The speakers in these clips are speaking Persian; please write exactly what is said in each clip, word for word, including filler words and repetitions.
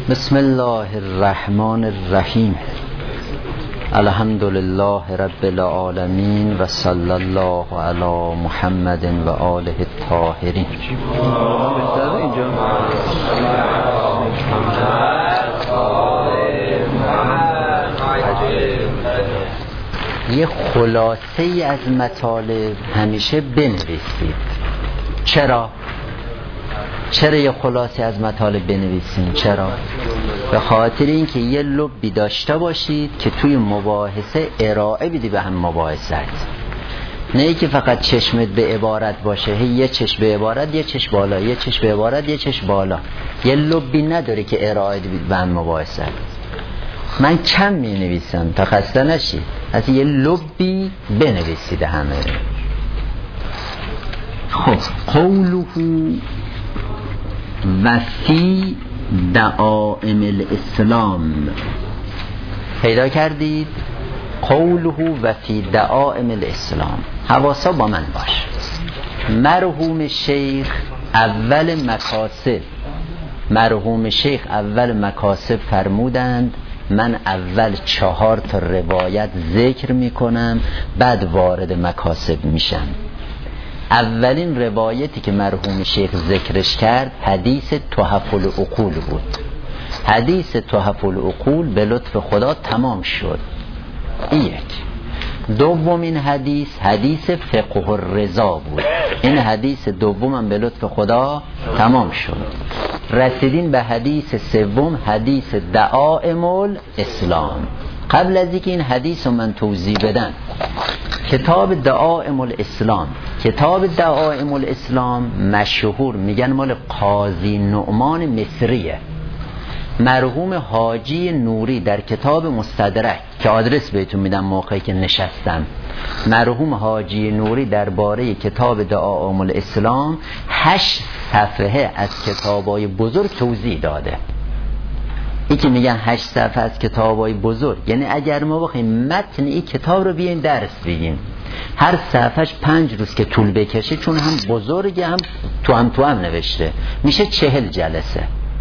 بسم الله الرحمن الرحیم. الحمد لله رب العالمین و صلی الله علی محمد و آله الطاهرین. یه خلاصه ای از مطالب همیشه بنویسید. چرا؟ چرا یه خلاصه از مطالب بنویسین؟ چرا؟ به خاطر اینکه یه لبی داشته باشید که توی مباحثه ارائه بدی به هم مباحثت، نه ای که فقط چشمت به عبارت باشه، یه چشم به عبارت، یه چشم بالا، یه چشم به عبارت، یه چشم بالا، یه لبی نداره که ارائه بدی به هم مباحثت. من کم می نویسم تا خسته نشید، از یه لبی بنویسید همه. خب قوله و فی دعائم الاسلام، پیدا کردید؟ قوله و فی دعائم الاسلام. حواسا با من باش. مرحوم شیخ اول مکاسب مرحوم شیخ اول مکاسب فرمودند من اول چهار تا روایت ذکر میکنم بعد وارد مکاسب میشم. اولین روایتی که مرحوم شیخ ذکرش کرد حدیث تحف العقول بود. حدیث تحف العقول به لطف خدا تمام شد. این یک. دومین حدیث حدیث فقه الرضا بود. این حدیث دومم به لطف خدا تمام شد. رسیدین به حدیث سوم حدیث دعائم الاسلام. قبل از اینکه این حدیث رو من توضیح بدم، کتاب دعائم الاسلام کتاب دعائم الاسلام مشهور میگن مال قاضی نعمان مصریه. مرحوم حاجی نوری در کتاب مستدرک که آدرس بهتون میدم موقعی که نشستم، مرحوم حاجی نوری درباره کتاب دعائم الاسلام هشت صفحه از کتابای بزرگ توضیح داده. این که میگن هشت صفحه از کتابای بزرگ، یعنی اگر ما بخوایم متن این کتاب رو بیایم درس بگیم، هر صفحهش پنج روز که طول بکشه، چون هم بزرگه هم تو هم تو هم نوشته، میشه چهل جلسه.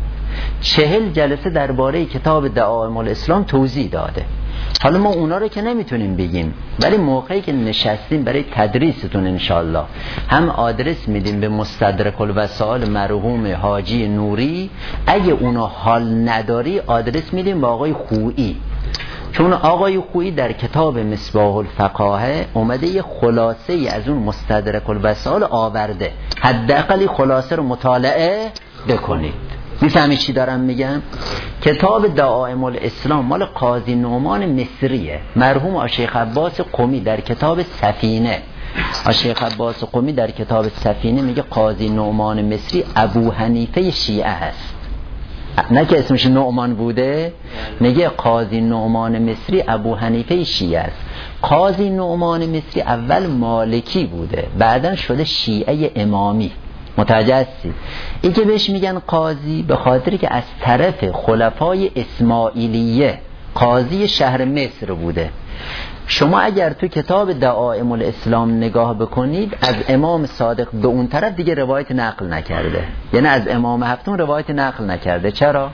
چهل جلسه درباره کتاب دعائم الاسلام توضیح داده. حالا ما اونا رو که نمیتونیم بگیم، ولی موقعی که نشستیم برای تدریستون انشالله هم آدرس میدیم به مستدرک الوسائل مرحوم حاجی نوری. اگه اونا حال نداری آدرس میدیم به آقای خویی، چون آقای خویی در کتاب مصباح الفقاهه اومده یه خلاصه ای از اون مستدرک الوسائل آورده. حداقل خلاصه رو مطالعه بکنید. میفهمی چی دارم میگم؟ کتاب دعائم الاسلام مال قاضی نعمان مصریه. مرحوم آشیخ عباس قمی در کتاب سفینه آشیخ عباس قمی در کتاب سفینه میگه قاضی نعمان مصری ابو حنیفه شیعه هست. نه که اسمش نعمان بوده، میگه قاضی نعمان مصری ابو حنیفه شیعه است. قاضی نعمان مصری اول مالکی بوده، بعدن شده شیعه امامی. متوجه هستی؟ این که بهش میگن قاضی به خاطری که از طرف خلفای اسماعیلیه قاضی شهر مصر بوده. شما اگر تو کتاب دعائم الاسلام نگاه بکنید، از امام صادق به اون طرف دیگه روایت نقل نکرده، یعنی از امام هفتم روایت نقل نکرده. چرا؟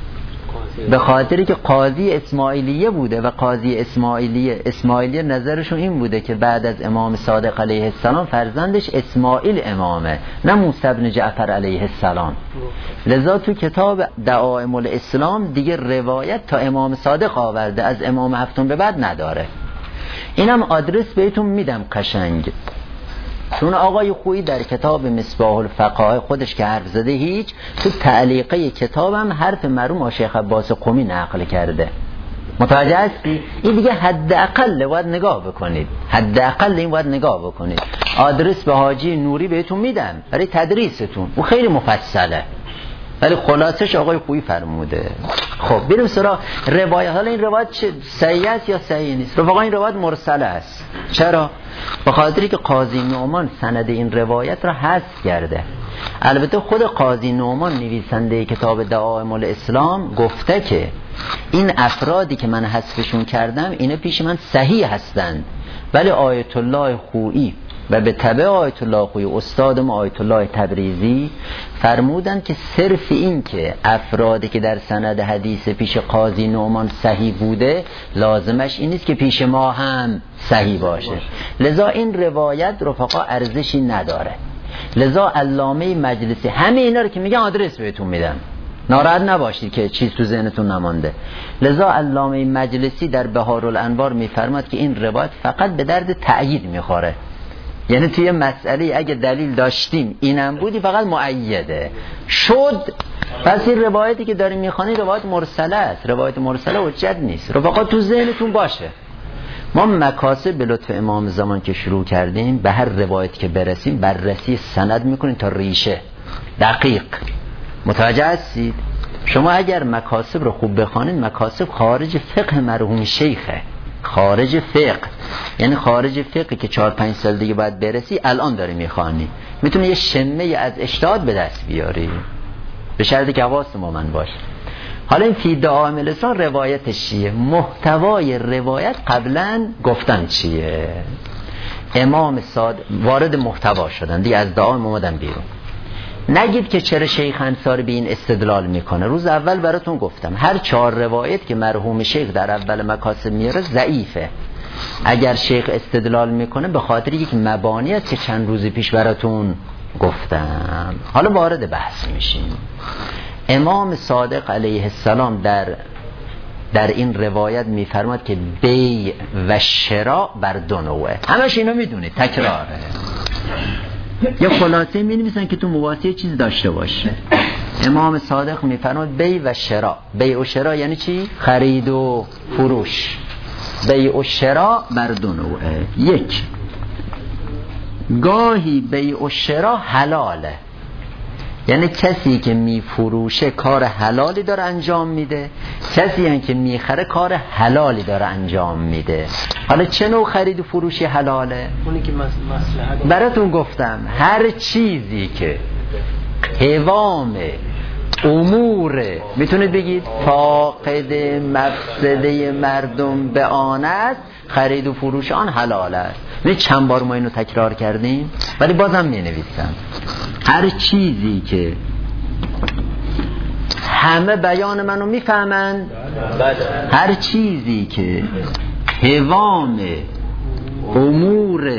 به خاطری که قاضی اسماعیلیه بوده و قاضی اسماعیلیه اسماعیلیه نظرشون این بوده که بعد از امام صادق علیه السلام فرزندش اسماعیل امامه، نه موسی بن جعفر علیه السلام. لذا تو کتاب دعائم الاسلام دیگه روایت تا امام صادق آورده، از امام هفتم به بعد نداره. اینم آدرس بهتون میدم قشنگ، چون آقای خویی در کتاب مصباح الفقاهه خودش که حرف زده هیچ، تو تعلیقه کتابم حرف مرحوم شیخ عباس قمی نقل کرده. متوجه هستی؟ این دیگه حداقل باید نگاه بکنید، حداقل این باید نگاه بکنید. آدرس به حاجی نوری بهتون میدم برای تدریستون، او خیلی مفصله، ولی خلاصش آقای خویی فرموده. خب بریم سراغ روایت. حالا این روایت چه صحیح است یا صحیح نیست؟ رفقا این روایت مرسله است. چرا؟ به خاطری که قاضی نعمان سند این روایت را حذف کرده. البته خود قاضی نعمان نویسنده کتاب دعائم الاسلام گفته که این افرادی که من حذفشون کردم اینا پیش من صحیح هستند، ولی آیت الله خویی و به تبع آیت الله خویی استاد ما آیت الله تبریزی فرمودن که صرف این که افرادی که در سند حدیث پیش قاضی نعمان صحیح بوده لازمش این نیست که پیش ما هم صحیح باشه. لذا این روایت رفقا ارزشی نداره. لذا علامه مجلسی همه اینا رو که میگن آدرس بهتون میدم، ناراحت نباشید که چیز تو ذهنتون نمانده. لذا علامه مجلسی در بهارالانوار میفرماد که این روایت فقط به درد تأیید میخوره، یعنی توی مسئله اگه دلیل داشتیم اینم بودی فقط مؤیده شد. پس این روایتی که داریم میخوانی روایت مرسله است، روایت مرسله حجت نیست. رفقا تو ذهنتون باشه ما مکاسب به لطف امام زمان که شروع کردیم به هر روایت که برسیم بررسی سند میکنیم تا ریشه دقیق. متوجه هستید؟ شما اگر مکاسب رو خوب بخوانید، مکاسب خارج فقه مرحوم شیخه، خارج فقه، یعنی خارج فقه که چهار پنج سال دیگه باید برسی الان داری میخوانی، میتونه یه شمه از اجتهاد به دست بیاری به شرطی که حواس ما من باشه. حالا این فی دعائم الاسلام روایتش چیه؟ محتوای روایت قبلا گفتن چیه؟ امام صادق وارد محتوا شدن دیگه، از دعائم اومدن بیرون. نگید که چرا شیخ انصاری به این استدلال میکنه. روز اول براتون گفتم هر چهار روایت که مرحوم شیخ در اول مکاسب میاره ضعیفه. اگر شیخ استدلال میکنه به خاطر یک مبانی است که چند روز پیش براتون گفتم. حالا وارد بحث میشیم. امام صادق علیه السلام در در این روایت میفرماد که بیع و شراء بر دو نوعه. همش اینو میدونید، تکراره. یه خلاصه می‌نویسن که تو مواسطه چیز داشته باشه. امام صادق میفرماد بیع و شراء. بیع و شراء یعنی چی؟ خرید و فروش. بیع و شراء بر دو نوعه. یک، گاهی بیع و شراء حلاله، یعنی کسی که میفروشه کار حلالی داره انجام میده، کسی هم که میخره کار حلالی داره انجام میده. حالا چه نوع خرید و فروشی حلاله؟ اونی که مصلحت براتون گفتم هر چیزی که قوام امور میتونید بگید فاقد مفسده مردم به آن است، خرید و فروش آن حلال است. نه چند بار ما اینو تکرار کردیم ولی بازم می نویسم هر چیزی که همه بیان منو میفهمن، هر چیزی که قوام امور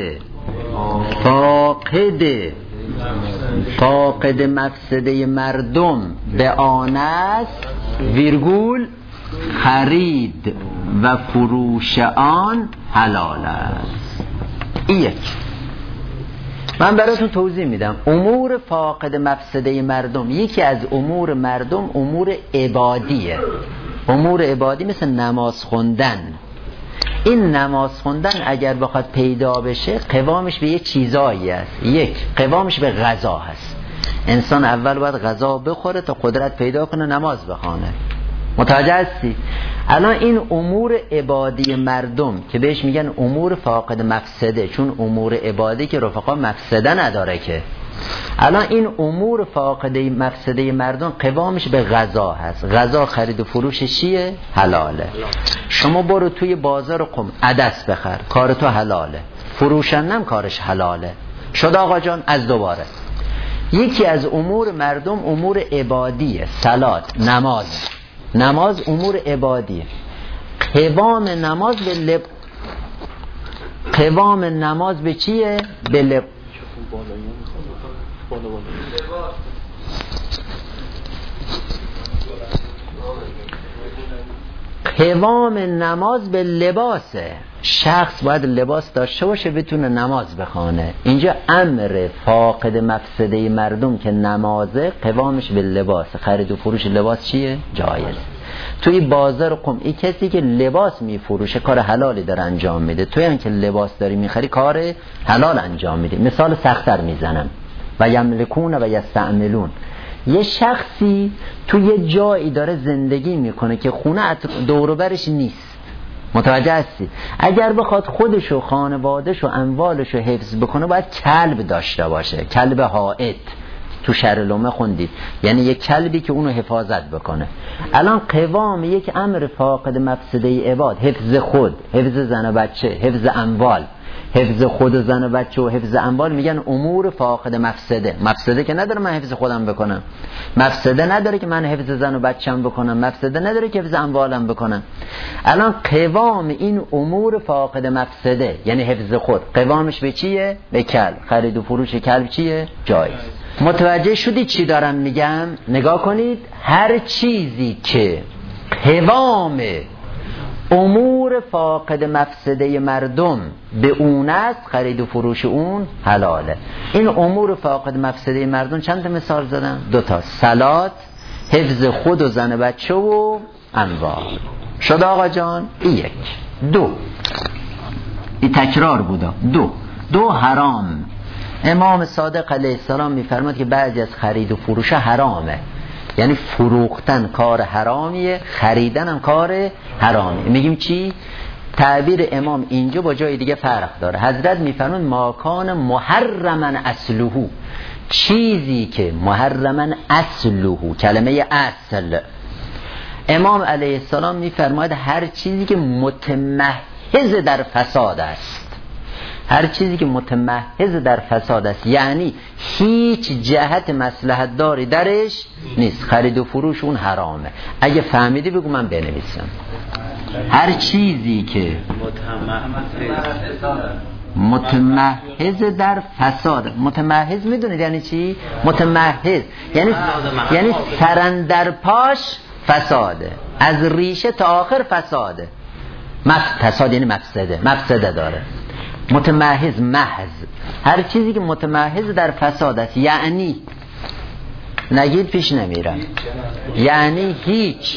فاقد فاقد مفسده مردم به آن است ویرگول خرید و فروش آن حلال است. این یک. من براتون توضیح میدم. امور فاقد مفسده مردم، یکی از امور مردم امور عبادیه. امور عبادی مثل نماز خوندن. این نماز خوندن اگر بخواد پیدا بشه قوامش به یه چیزایی است. یک، قوامش به غذا هست. انسان اول باید غذا بخوره تا قدرت پیدا کنه نماز بخونه. متوجه هستی؟ الان این امور عبادی مردم که بهش میگن امور فاقد مفسده، چون امور عبادی که رفقا مفسده نداره که. الان این امور فاقد مفسده مردم قوامش به غذا هست. غذا خرید و فروش چیه؟ حلاله. شما برو توی بازار قم عدس بخر، کار تو حلاله. فروشنم کارش حلاله. شد آقا جان؟ از دوباره یکی از امور مردم امور عبادیه. صلات، نماز. نماز امور عبادیه. قوام نماز به لب قوام نماز به چیه؟ به لب قوام نماز به لباسه. شخص باید لباس داشته باشه بتونه نماز بخونه. اینجا امر فاقد مفسده مردم که نمازه قوامش به لباس. خرید و فروش لباس چیه؟ جایز. توی بازار قم این کسی که لباس میفروشه کار حلالی داره انجام میده، توی هم که لباس داری میخری کار حلال انجام میده. مثال سخت‌تر میزنم. و یملکون و یستعملون. یه شخصی تو یه جایی داره زندگی میکنه که خونه دور و برش نیست. متوجه هستی؟ اگر بخواد خودش و خانواده‌ش و اموالش رو حفظ بکنه باید کلب داشته باشه. کلب حائط تو شرع لومه خوندید، یعنی یک کلبی که اونو حفاظت بکنه. الان قوام یک امر فاقد مفسده عباد، حفظ خود، حفظ زن و بچه، حفظ اموال، حفظ خود و زن و بچه و حفظ اموال میگن امور فاقد مفسده. مفسده که نداره من حفظ خودم بکنم، مفسده نداره که من حفظ زن و بچه‌م بکنم، مفسده نداره که حفظ اموالم بکنم. الان قوام این امور فاقد مفسده یعنی حفظ خود، قوامش به چیه؟ به کلب. خرید و فروش کلب چیه؟ جایز. متوجه شدید چی دارم میگم؟ نگاه کنید، هر چیزی که قوام امور فاقد مفسده مردم به اون است، خرید و فروش اون حلاله. این امور فاقد مفسده مردم چند تا مثال زدم؟ دو تا: صلات، حفظ خود و زن بچه و اموال. شد آقا جان؟ یک. دو، این تکرار بودا. دو دو حرام. امام صادق علیه السلام میفرماد که بعضی از خرید و فروش حرامه، یعنی فروختن کار حرامیه، خریدن هم کار حرامیه. میگیم چی؟ تعبیر امام اینجا با جای دیگه فرق داره. حضرت میفرمون ماکان محرمن اصلهو، چیزی که محرمن اصلهو، کلمه اصل. امام علیه السلام میفرماید هر چیزی که متمحض در فساد است، هر چیزی که متمحض در فساد است یعنی هیچ جهت مصلحت داری درش نیست، خرید و فروش اون حرامه. اگه فهمیدی بگو من بنویسم. هر چیزی که متمحض در فساد. متمحض میدونید یعنی چی؟ متمحض یعنی یعنی سرندر پاش فساده، از ریشه تا آخر فساده. فساد یعنی مفسده، مفسده داره. متمحض، محض، هر چیزی که متمحض در فساد است یعنی نگید پیش نمیرم، یعنی هیچ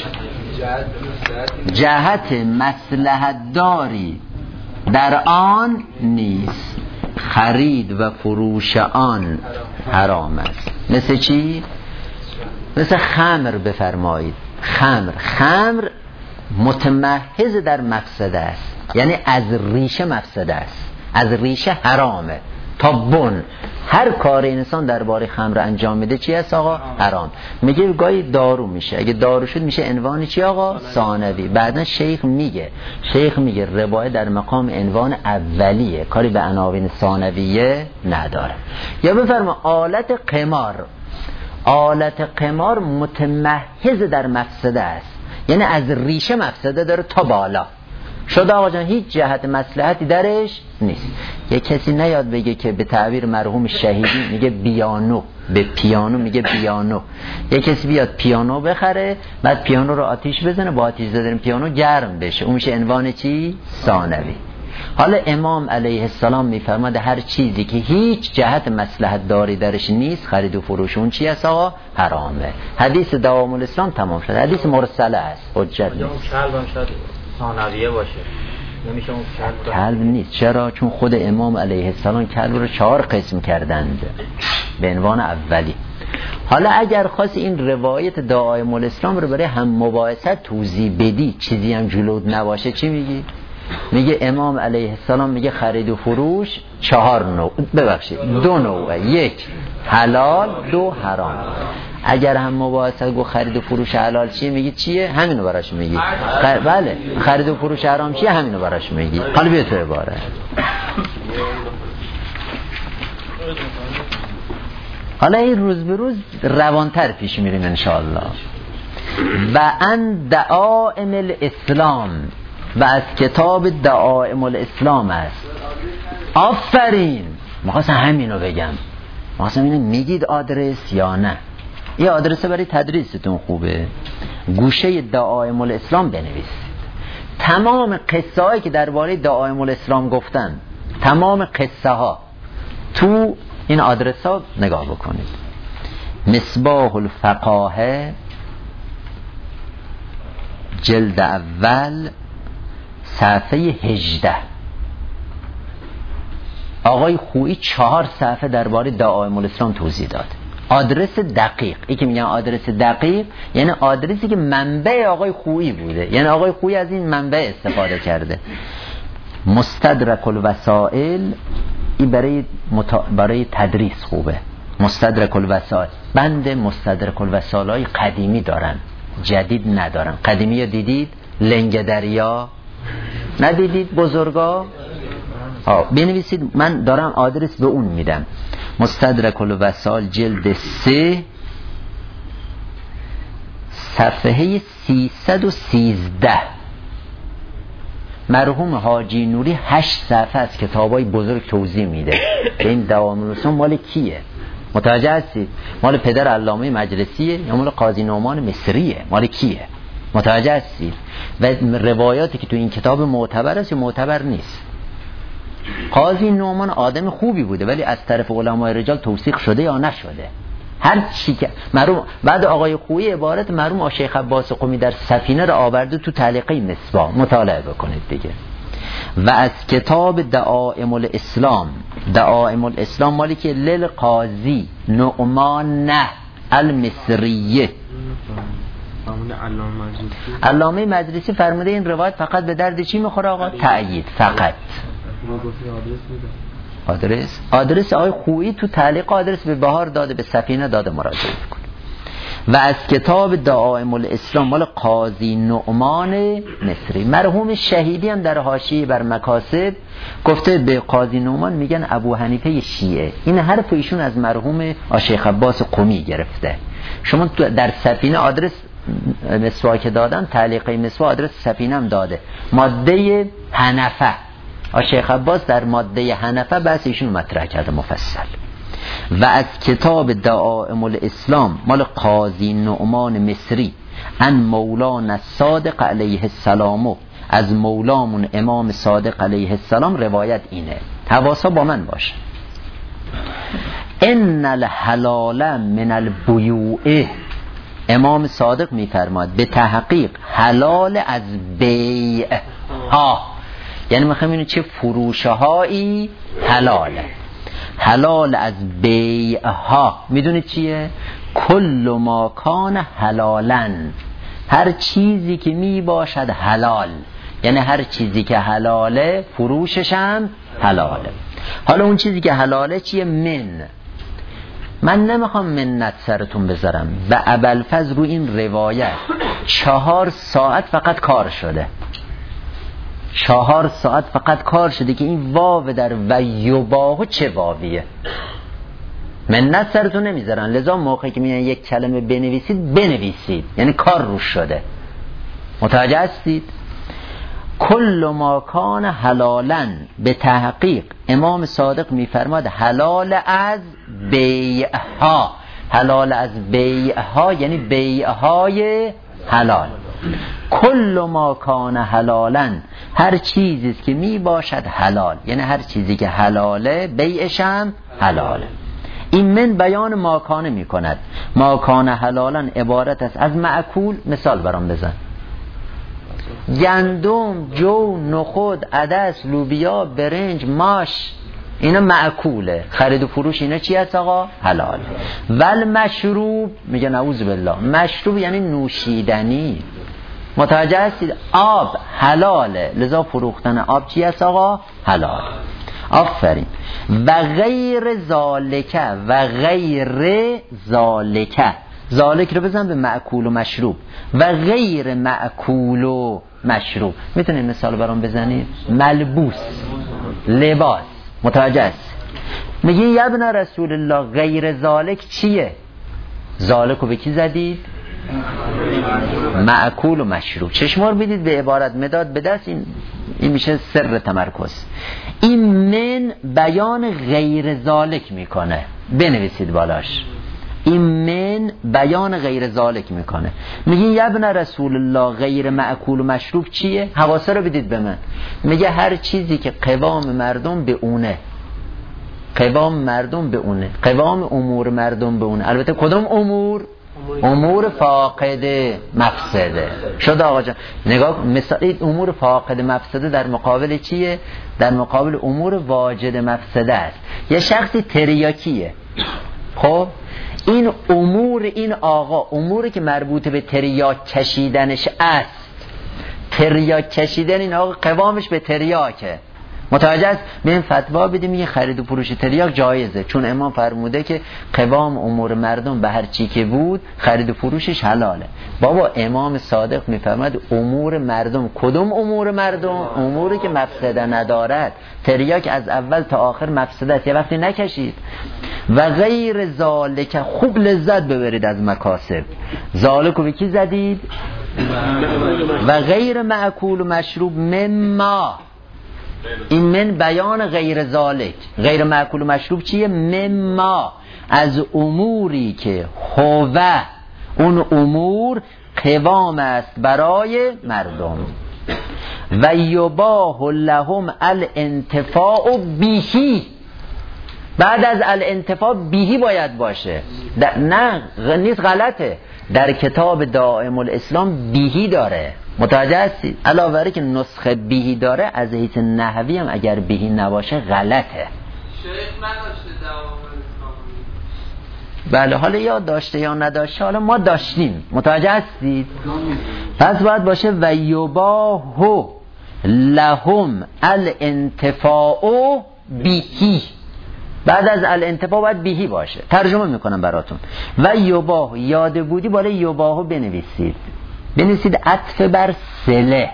جهت مصلحت داری در آن نیست، خرید و فروش آن حرام است. مثل چی؟ مثل خمر بفرمایید. خمر خمر متمحض در مفسده است، یعنی از ریشه مفسده است، از ریشه حرامه تا بن. هر کار انسان درباره خمر انجام میده چی هست آقا؟ حرام. میگه گاهی دارو میشه، اگه دارو شد میشه عنوان چی آقا؟ ثانوی. بعدن شیخ میگه شیخ میگه روایت در مقام عنوان اولیه، کاری به عناوین ثانویه نداره. یا بفرما آلت قمار، آلت قمار متمحض در مفسده است، یعنی از ریشه مفسده داره تا بالا. شد آقا جان؟ هیچ جهت مصلحتی درش نیست. یه کسی نیاد بگه که به تعبیر مرحوم شهیدی میگه بیانو، به پیانو میگه بیانو. یه کسی بیاد پیانو بخره، بعد پیانو رو آتیش بزنه، با آتیش زدن پیانو گرم بشه، اون میشه عنوان چی؟ ثانوی. حالا امام علیه السلام میفرماد هر چیزی که هیچ جهت مصلحت داری درش نیست، خرید و فروش اون چی است آقا؟ حرامه. حدیث دوام الاسلام تمام شد. حدیث مرسله است، حجت نیست. ثانویه باشه، نمیشه اون کلب کلب نیست. چرا؟ چون خود امام علیه السلام کلب رو چهار قسم کردند به عنوان اولی. حالا اگر خواست این روایت دائم الاسلام رو برای هم مباحثت توضیح بدی، چیزی هم جلود نباشه، چی میگی؟ میگه امام علیه السلام میگه خرید و فروش چهار نوع، ببخشید دو نوع، یک حلال، دو حرام. اگر هم مباحثه گو خرید و فروش حلال چیه، میگی چیه؟ همینو براش میگی. خر... بله خرید و فروش حرام چیه؟ همینو براش میگی. حالا بیا تو عباره. حالا این روز به روز روانتر پیش میریم انشاءالله. و ان دعائم الاسلام، و از کتاب دعائم الاسلام است. آفرین، میخواستم همینو بگم. میخواستم اینو میگید آدرس یا نه؟ یه آدرس برای تدریستون خوبه، گوشه دعائم الاسلام بنویسید. تمام قصه هایی که درباره دعائم الاسلام گفتن، تمام قصه ها تو این آدرس ها نگاه بکنید. مصباح الفقاهه جلد اول صفحه هجده. آقای خویی چهار صفحه درباره دعائم الاسلام توضیح داد. آدرس دقیق، این که میگن آدرس دقیق یعنی آدرسی که منبع آقای خویی بوده، یعنی آقای خویی از این منبع استفاده کرده. مستدرک الوسائل، این برای متا... برای تدریس خوبه. مستدرک الوسائل، بند مستدرک الوسائل های قدیمی دارن، جدید ندارن. قدیمی دیدید؟ لنگ دریا ندیدید؟ بزرگا آه بنویسید، من دارم آدرس به اون میدم. مستدرک الوصال جلد سه صفحه سیصد و سیزده. مرحوم حاجی نوری هشت صفحه از کتابای بزرگ توضیح میده که این دوام الوصول مال کیه. متوجه هستید؟ مال پدر علامه مجلسیه یا مال قاضی نعمان مصریه؟ مال کیه؟ متوجه هستید؟ و روایاتی که تو این کتاب معتبر است یا معتبر نیست. قاضی نعمان آدم خوبی بوده ولی از طرف علمای رجال توثیق شده یا نشده. هر چی که مرحوم بعد آقای خویی عبارت مرحوم شیخ عباس قمی در سفینه را آورده تو تعلیقه مصباح، مطالعه بکنید دیگه. و از کتاب دعائم الاسلام، دعائم الاسلام مالی که للقاضی نعمان المصریه. علامه مجلسی فرموده این روایت فقط به درد چی میخوره آقا؟ تأیید فقط. آدرس آدرس آقای خویی تو تعلیق آدرس به بهار داده، به سفینه داده، مراجعه کنید. و از کتاب دعائم الاسلام مال قاضی نعمان مصری. مرحوم شهیدی هم در حاشیه بر مکاسب گفته به قاضی نعمان میگن ابو حنیفه شیعه. این حرف ایشون از مرحوم شیخ عباس قمی گرفته. شما در سفینه آدرس مسواک که دادن، تعلیقه مسواک آدرس سفینه هم داده، ماده حنفه. شیخ عباس در ماده حنفه بحث ایشون مطرح کرده مفصل. و از کتاب دعائم الاسلام مال قاضی نعمان مصری ان مولانا صادق علیه السلام، از مولامون امام صادق علیه السلام روایت اینه. حواسا با من باشه. ان الحلال من البیوع، امام صادق میفرماد به تحقیق حلال از بیع ها، یعنی میخوایم اینو چه فروشه هایی حلاله. حلال از بیع ها میدونید چیه؟ کل ما کان حلالن، هر چیزی که می باشد حلال، یعنی هر چیزی که حلاله فروشش هم حلاله. حالا اون چیزی که حلاله چیه؟ من من نمیخوام منت سرتون بذارم. و ابوالفضل رو این روایت چهار ساعت فقط کار شده، چهار ساعت فقط کار شده که این واو در و یباهو چه واویه. منت سرتون نمیذارن، لذا موقعی که میگن یک کلمه بنویسید بنویسید، یعنی کار روش شده. متوجه هستید؟ کل ما کان حلالن، به تحقیق امام صادق میفرماد حلال از بیعها، حلال از بیعها یعنی بیعهای حلال. کل ما کان حلالن، هر چیزی که می باشد حلال، یعنی هر چیزی که حلاله بیعش هم حلاله. این من بیان ماکانه می کند. ماکانه حلالن عبارت است از معکول. مثال برام بزن. گندم، جو، نخود، عدس، لوبیا، برنج، ماش، اینا معکوله. خرید و فروش اینا چی هست آقا؟ حلال. ول مشروب، میگه نعوذ بالله، مشروب یعنی نوشیدنی. متوجه هستید؟ آب حلاله، لذا فروختن آب چی هست آقا؟ حلال. آفرین. و غیر ذالکه، و غیر ذالکه، ذالک رو بزن به معکول و مشروب. و غیر معکول و مشروب، میتونید مثال برام بزنید؟ ملبوس، لباس. متوجه است؟ میگه یا ابن رسول الله غیر ذالک چیه؟ ذالک رو به کی زدید؟ معکول و مشروب. چشمار بدید به عبارت مداد به دست، این این میشه سر تمرکز. این من بیان غیر ذالک میکنه، بنویسید بالاش. این من بیان غیر ذالک میکنه. میگه یا ابن رسول الله غیر معکول و مشروب چیه؟ حواسه رو بدید به من. میگه هر چیزی که قوام مردم به اونه، قوام مردم به اونه، قوام امور مردم به اونه. البته کدوم امور؟ امور فاقد مفسده. شد آقا جان نگاه، مثال امور فاقد مفسده در مقابل چیه؟ در مقابل امور واجد مفسده است. یه شخصی تریاکیه، خب این امور، این آقا اموری که مربوط به تریاک کشیدنش است، تریاک کشیدن این آقا قوامش به تریاکه، متوجه است؟ میگن فتوا بدیم میگه خرید و فروش تریاک جایزه، چون امام فرموده که قوام امور مردم به هر چی که بود خرید و فروشش حلاله. بابا امام صادق میفرماد امور مردم، کدوم امور مردم؟ اموری که مفسده ندارد. تریاک از اول تا آخر مفسده است، یه وقتی نکشید. و غیر ذالک، خوب لذت ببرید از مکاسب. ذالکو به کی زدید؟ و غیر معکول و مشروب مما، این من بیان غیر ذالک. غیر معکول و مشروب چیه؟ مما، از اموری که هو، اون امور قوام است برای مردم. و یباح لهم الانتفاع بیهی، بعد از الانتفاع بیهی باید باشه. نه نیست، غلطه. در کتاب دائم الاسلام بیهی داره، متوجه هستید؟ علاوه بر که نسخه بیهی داره، از حیث نحوی هم اگر بیهی نباشه غلطه. شیخ نداشته دائم الاسلام؟ بله، حالا یا داشته یا نداشته، حالا ما داشتیم، متوجه هستید؟ پس باید باشه و یباح لهم الانتفاع بیهی، بعد از الانتفاع باید بیهی باشه. ترجمه میکنم براتون. و یباح، یاد بودی بالای یباحو بنویسید، بنویسید عطف بر صله.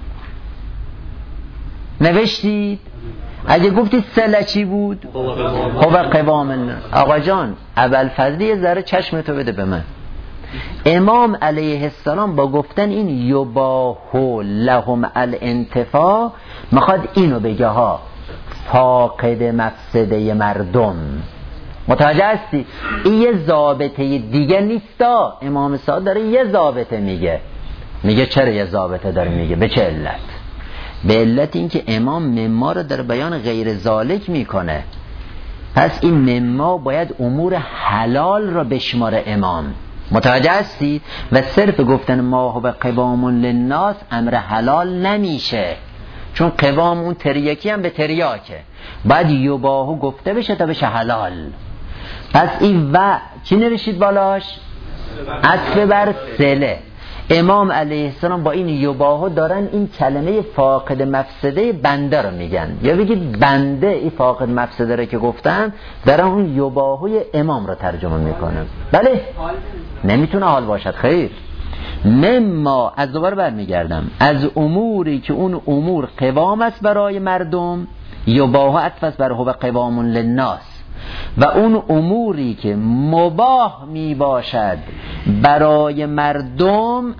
نوشتید؟ اگه گفتید صله چی بود؟ هو قوام الله. آقا جان ابوالفضل یه ذره چشمتو بده به من. امام علیه السلام با گفتن این یباح لهم الانتفاع میخواد اینو بگه ها، فاقد مفسده مردم. متوجه هستی؟ این یه ضابطه دیگه نیستا. امام صادق داره یه ضابطه میگه. میگه چرا یه ضابطه داره میگه؟ به چه علت؟ به علت این که امام مما رو در بیان غیر ذالک میکنه. پس این مما باید امور حلال رو بشماره امام. متوجه هستید؟ و صرف گفتن ما هو قوام للناس امر حلال نمیشه، چون قوام اون تریاکی هم به تریاکه، باید یباهو گفته بشه تا بشه حلال. پس این و چی نوشید بالاش؟ عطف بر صله. امام علیه السلام با این یباهو دارن این کلمه فاقد مفسده بنده رو میگن، یا بگید بنده این فاقد مفسده رو که گفتن دارن اون یباهوی امام رو ترجمه میکنن. بله نمیتونه حال باشد. خیر، مما، از دوباره برمیگردم، از اموری که اون امور قوام است برای مردم، یباهو عطف است بر هو قوام للناس، و اون اموری که مباح می باشد برای مردم،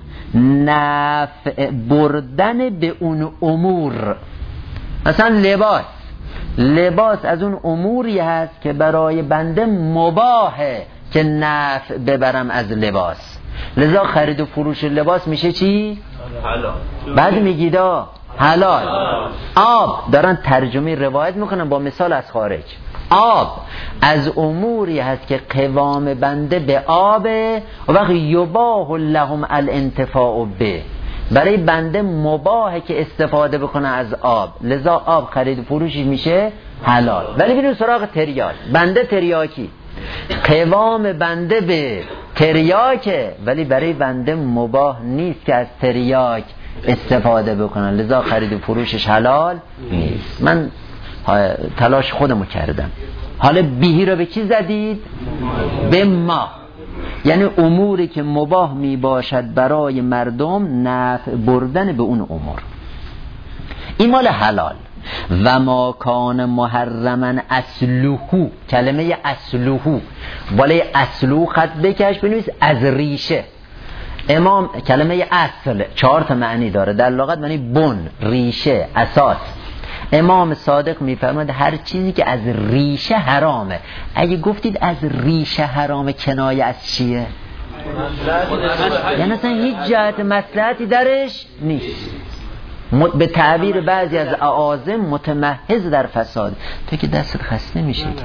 نفع بردن به اون امور. مثلا لباس، لباس از اون اموری هست که برای بنده مباحه که نفع ببرم از لباس، لذا خرید و فروش لباس میشه چی؟ حلال. بعد میگیدا حلال. آب، دارن ترجمه روایت میکنن با مثال از خارج. آب از اموری هست که قوام بنده به آبه، و وقت یباح لهم الانتفاع به، برای بنده مباحه که استفاده بکنه از آب، لذا آب خرید و فروشی میشه حلال. ولی بینیم سراغ تریاک، بنده تریاکی، قوام بنده به تریاکه، ولی برای بنده مباح نیست که از تریاک استفاده بکنن، لذا خرید و فروشش حلال نیست. من تلاش خودمو کردم. حالا بیهی رو به کی زدید؟ به ما، یعنی اموری که مباح می باشد برای مردم، نفع بردن به اون امور. این مال حلال. و ما کان محرما اصلوهو، کلمه اصلوهو بالای اصلو خط بکش بنویس از ریشه. امام کلمه اصل چهار تا معنی داره در لغت، معنی بن، ریشه، اساس. امام صادق میفرماد هر چیزی که از ریشه حرامه. اگه گفتید از ریشه حرامه، کنایه از چیه؟ یعنی اصلا هیچ جهت مصلحتی درش نیست. به تعبیر بعضی از اعاظم متمحض در فساد، تو که دستت خسته میشه که.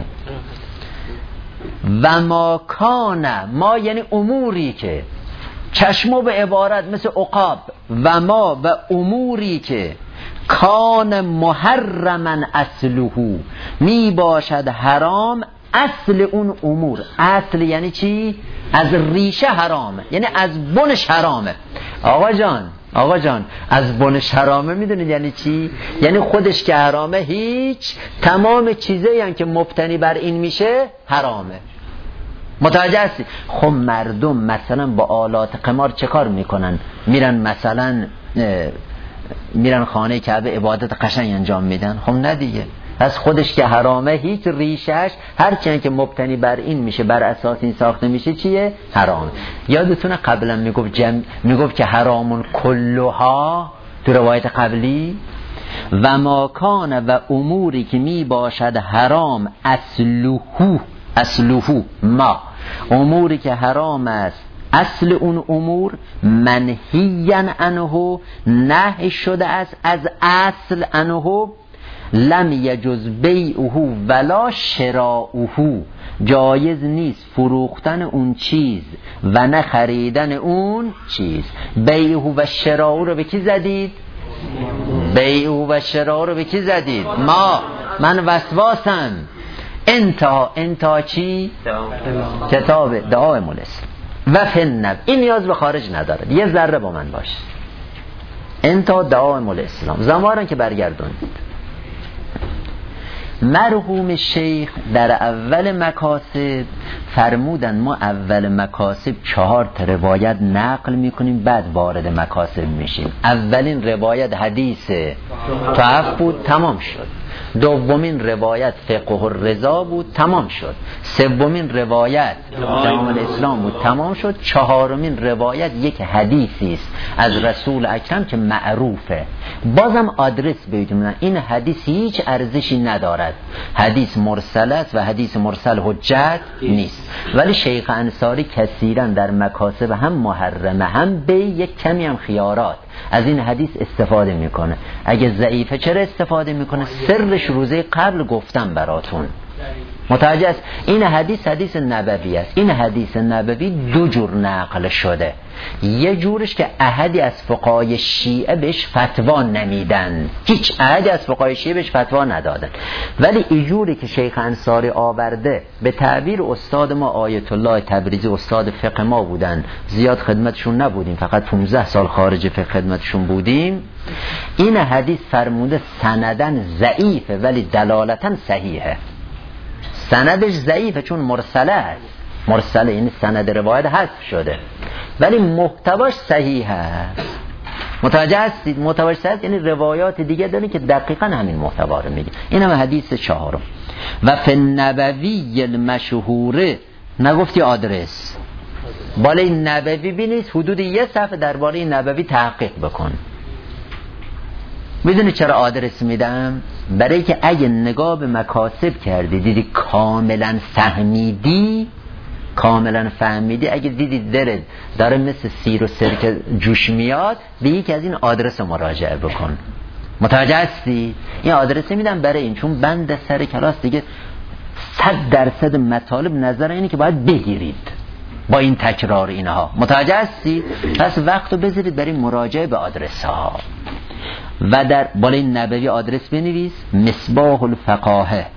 و ما کان، ما یعنی اموری که چشمو به عبارت مثل عقاب، و ما و اموری که کان محرما اصلهو می باشد حرام، اصل اون امور. اصل یعنی چی؟ از ریشه حرامه، یعنی از بنش حرامه. آقا جان آقا جان از بنش حرامه میدونید یعنی چی؟ یعنی خودش که حرامه، هیچ تمام چیزایی هم که مبتنی بر این میشه حرامه. متوجه هستی؟ خب مردم مثلا با آلات قمار چه کار میکنن؟ میرن مثلا میرن خانه کعبه عبادت قشنگ انجام میدن. خب نه دیگه، از خودش که حرامه، هیچ ریشش هر چیزی که مبتنی بر این میشه، بر اساس این ساخته میشه چیه؟ حرام. یادتونه قبلا میگفت جمع میگفت که حرامون کلها تو روایت قبلی، و ما کان و اموری که می باشد حرام اصلهو اصلهو ما، اموری که حرام است اصل اون امور، منهیاً عنه نهی شده است از اصل عنه، لم یجوز بیعه ولا شراؤه، جایز نیست فروختن اون چیز و نه خریدن اون چیز. بیعه و شراؤه رو به کی زدید؟ بیعه و شراؤه رو به کی زدید؟ ما. من وسواسم. انتا انتا چی؟ کتاب دعائم الاسلام و فنب. این نیاز به خارج نداره، یه ذره با من باش. انتا دعائم الاسلام زمانه که برگردونید. مرحوم شیخ در اول مکاسب فرمودن ما اول مکاسب چهار تا روایت نقل میکنیم، بعد وارد مکاسب میشیم. اولین روایت حدیث تعف بود، تمام شد. دومین روایت فقه الرضا بود، تمام شد. سومین روایت دعائم الاسلام بود، تمام شد. چهارمین روایت یک حدیثی است از رسول اکرم که معروفه. بازم آدرس بدونن این حدیث هیچ ارزشی ندارد، حدیث مرسل است و حدیث مرسل حجت نیست. ولی شیخ انصاری کثیرا در مکاسب هم محرمه هم به یک کمی هم خیارات از این حدیث استفاده میکنه. اگه ضعیفه چرا استفاده میکنه؟ سرش روزه قبل گفتم براتون. متوجه است؟ این حدیث حدیث نبوی است. این حدیث نبوی دو جور نقل شده. یه جورش که احدی از فقهای شیعه بهش فتوا نمیدن، هیچ احدی از فقهای شیعه بهش فتوا ندادن، ولی این جوری که شیخ انصاری آورده، به تعبیر استاد ما آیت الله تبریزی استاد فقه ما بودن، زیاد خدمتشون نبودیم، فقط پانزده سال خارج فقه خدمتشون بودیم. این حدیث فرموده سندن ضعیفه ولی دلالتن صحیحه. سندش ضعیفه چون مرسله است، مرسله این سند روایت حذف شده، ولی محتواش صحیح است. متوجه هستید؟ محتواش صحیح یعنی روایات دیگه داره که دقیقاً همین محتوا رو میگه. این هم حدیث چهارم. و فی النبوی المشهوره، نگفتی آدرس، بالای نبوی بینید، حدود یه صفحه درباره نبوی تحقیق بکن. میدونی چرا آدرس میدم؟ برای که اگه نگاه به مکاسب کردی دیدی کاملا فهمیدی، کاملا فهمیدی، اگه دیدی درد داره مثل سیر و سرکه جوش میاد، به یکی از این آدرس مراجعه بکن. متوجه هستی؟ این آدرس میدم برای این، چون بند سر کلاس دیگه صد درصد مطالب نظر اینه که باید بگیرید با این تکرار اینها. متوجه هستی؟ پس وقتو بذارید برای مراجعه به آدرس ها. و در بالای نبوی آدرس بنویس مصباح الفقاهه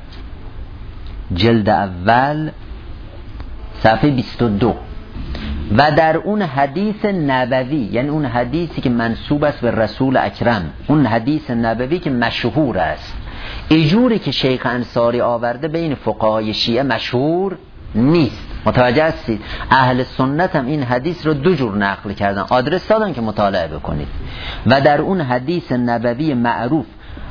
جلد اول صفحه بیست و دو. و در اون حدیث نبوی، یعنی اون حدیثی که منسوب است به رسول اکرم، اون حدیث نبوی که مشهور است، ایجوری که شیخ انصاری آورده بین فقهای شیعه مشهور نیست. متوجه هستید؟ اهل سنت هم این حدیث رو دو جور نقل کردن، آدرس دادن که مطالعه بکنید. و در اون حدیث نبوی معروف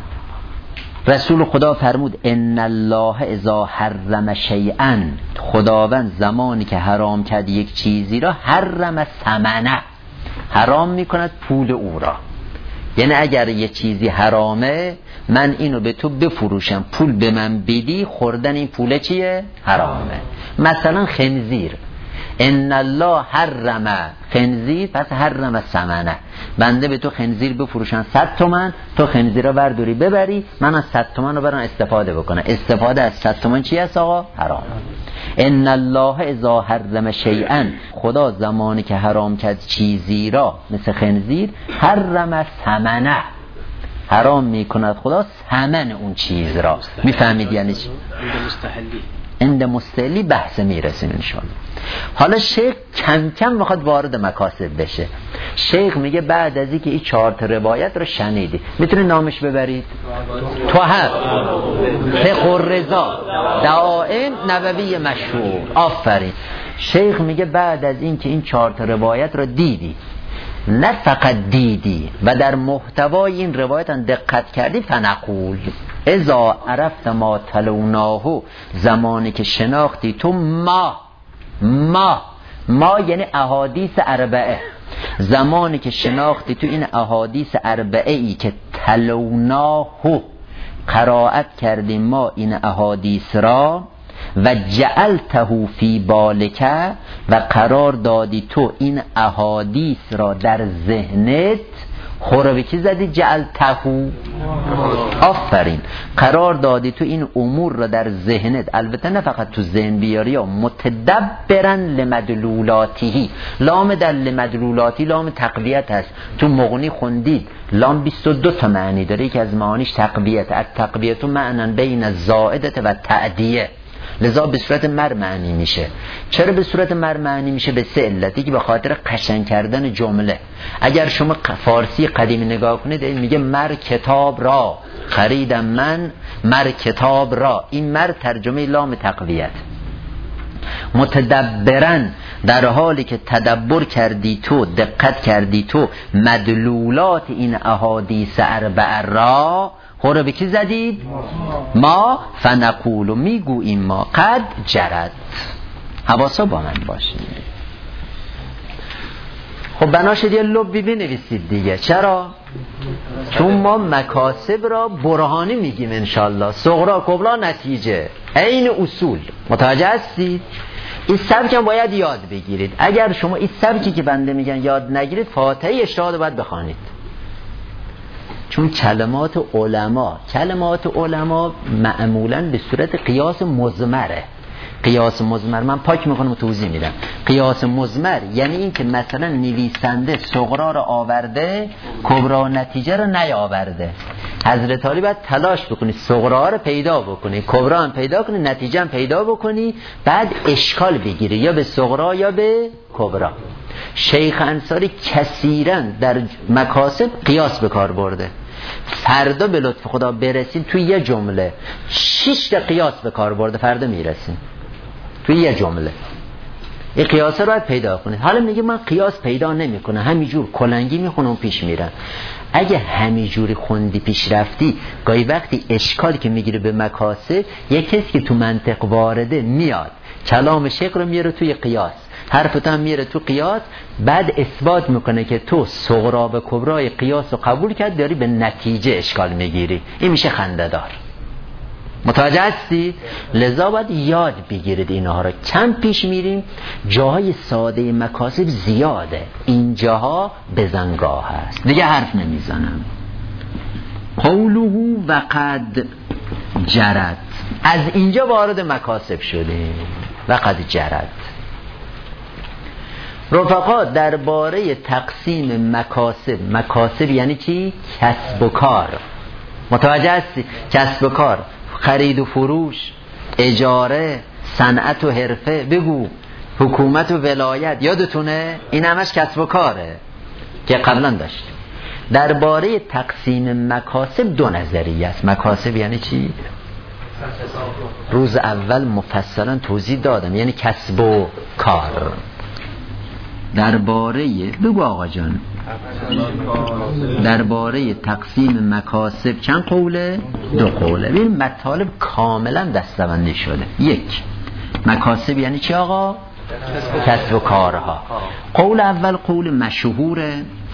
رسول خدا فرمود ان الله اذا حرم شیئا، خداوند زمانی که حرام کرد یک چیزی را، حرم ثمنه، حرام میکند پول او را. یعنی اگر یه چیزی حرامه، من اینو به تو بفروشم، پول به من بدی، خوردن این پول چیه؟ حرامه. مثلا خنزیر، ان الله حرم خنزیر، پس حرم ثمنه، بنده به تو خنزیر بفروشم صد تومن، تو خنزیر رو برداری ببری، من از صد تومن رو برام استفاده بکنم. استفاده از صد تومن چی است آقا؟ حرام. ان الله اذا حرم شیئا، خدا زمانی که حرام کرد چیزی را مثل خنزیر، حرم ثمنه، حرام میکند خدا ثمن اون چیز را. میفهمید یعنی چی؟ مستحلی عند مستعلی بحث میرسیم انشالله. حالا شیخ کم کم میخواد وارد مکاسب بشه. شیخ میگه بعد از اینکه این چهار تا روایت رو شنیدی، میتونی نامش ببرید؟ توحف، فقه الرضا، دعائم نبوی مشهور. آفرین. شیخ میگه بعد از اینکه این چهار تا روایت رو دیدی، نه فقط دیدی و در محتوای این روایت هم دقت کردی، فنقول اذا عرفت ما تلوناه، زمانی که شناختی تو ما ما ما یعنی احادیث اربعه، زمانی که شناختی تو این احادیث اربعه ای که تلوناه قرائت کردیم ما این احادیث را، و جعلته فی بالک، و قرار دادی تو این احادیث را در ذهنت. خوره کی زدی؟ جعلته. آفرین. قرار دادی تو این امور را در ذهنت، البته نه فقط تو ذهن بیاری، یا متدبرن لمدلولاتی. لام در لمدلولاتی لام تقویت هست. تو مغنی خوندید لام بیست و دو تا معنی داره. یکی از معانیش تقویت. التقویت معنی بین الزائدة و تعدیه، لذا به صورت مر معنی میشه. چرا به صورت مر معنی میشه؟ به سه علتی که به خاطر قشنگ کردن جمله. اگر شما فارسی قدیمی نگاه کنید میگه مر کتاب را خریدم من، مر کتاب را. این مر ترجمه لام تقویت. متدبرن در حالی که تدبر کردی تو، دقت کردی تو مدلولات این احادیث اربعه را. خوره به کی زدید؟ ما. فنقول، میگوییم ما قد جرد. حواسا با من باشید. خب بناشد یه لبی بنویسید دیگه. چرا؟ چون ما مکاسب را برهانی میگیم انشالله، صغرا کبرا نتیجه، این اصول. متوجه هستید؟ این سبک هم باید یاد بگیرید. اگر شما این سبکی که بنده میگن یاد نگیرید، فاتحه اشتهاد باید بخوانید. چون کلمات علما کلمات علما معمولاً به صورت قیاس مضمره. قیاس مضمر من پاک میکنم و توضیح میدم. قیاس مضمر یعنی این که مثلا نویسنده صغرا رو آورده، کبرا نتیجه رو نیاورده. حضرت علی باید تلاش بکنی صغرا رو پیدا بکنی، کبرا هم پیدا کنی، نتیجه هم پیدا بکنی، بعد اشکال بگیری یا به صغرا یا به کبرا. شیخ انصاری کثیراً در مکاسب قیاس به کار برده. فردا به لطف خدا برسیم توی یه جمله شش تا قیاس به کار برده، فردا میرسیم توی یه جمله. این قیاسه رو باید پیدا کنید. حالا میگه من قیاس پیدا نمیکنه، همینجور کلنگی میخونم پیش میرم. اگه همینجوری خوندی پیش رفتی، گاهی وقتی اشکالی که میگیره به مکاسب، یک کسی که تو منطق وارده میاد کلام شیخ رو میاره توی قیاس، حرفت هم میره تو قیاس، بعد اثبات میکنه که تو صغرا به کبرای قیاس رو قبول کرد، داری به نتیجه اشکال میگیری. این میشه خنده‌دار. متوجه هستی؟ لذا باید یاد بگیرید اینها رو. کم پیش میریم، جاهای ساده مکاسب زیاده، این جاها بزنگاه هست. دیگه حرف نمیزنم. قوله و قد جرد، از اینجا وارد مکاسب شده. و قد جرد. رفقا درباره تقسیم مکاسب، مکاسب یعنی چی؟ کسب و کار. متوجه هستی؟ کسب و کار، خرید و فروش، اجاره، صنعت و حرفه، بگو حکومت و ولایت، یادتونه؟ این همش کسب و کاره که قبلا داشتیم. درباره تقسیم مکاسب دو نظریه است. مکاسب یعنی چی؟ روز اول مفصلا توضیح دادم، یعنی کسب و کار. درباره بگو آقا جان، درباره تقسیم مکاسب چند قوله؟ دو قوله. ببین مطالب کاملا دسته‌بندی شده. یک، مکاسب یعنی چی آقا؟ کسب و کارها. قول اول قول مشهوره،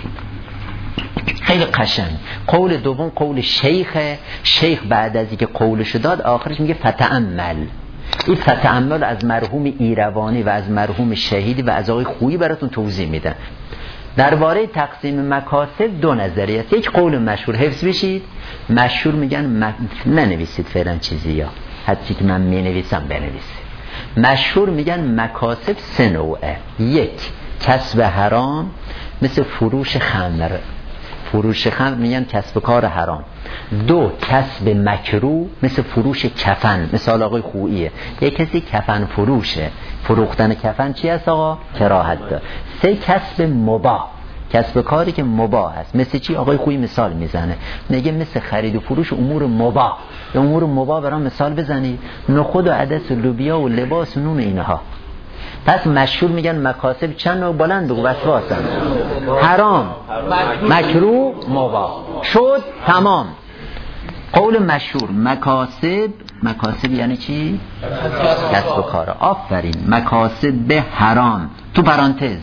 خیلی قشنگ. قول دوم قول شیخ. شیخ بعد از اینکه قولشو داد آخرش میگه فتأمل. این فتأمل از مرحوم ایروانی و از مرحوم شهیدی و از آقای خویی براتون توضیح میدن. درباره تقسیم مکاسب دو نظریه است. یک قول مشهور، حفظ بشید. مشهور میگن م... ننویسید فعلا چیزی، یا حتی که من مینویسم بنویسید. مشهور میگن مکاسب سه نوعه. یک، کسب حرام مثل فروش خمر، فروش خمر میگن کسب کار حرام. دو کسب مکروه مثل فروش کفن، مثال آقای خوییه، یک کسی کفن فروشه، فروختن کفن چی هست آقا؟ کراهت داره. سه کسب مباح، کسب کاری که مباح هست، مثل چی؟ آقای خویی مثال میزنه، میگه مثل خرید و فروش امور مباح. امور مباح برام مثال بزنید، نخود و عدس و لوبیا و لباس و نون اینها. پس مشهور میگن مکاسب چند نوع، بلند بگو وسواسن، حرام، مکروه، مباح، شد تمام. قول مشهور مکاسب، مکاسب یعنی چی؟ کسب و کار. آفرین. مکاسب حرام تو پرانتز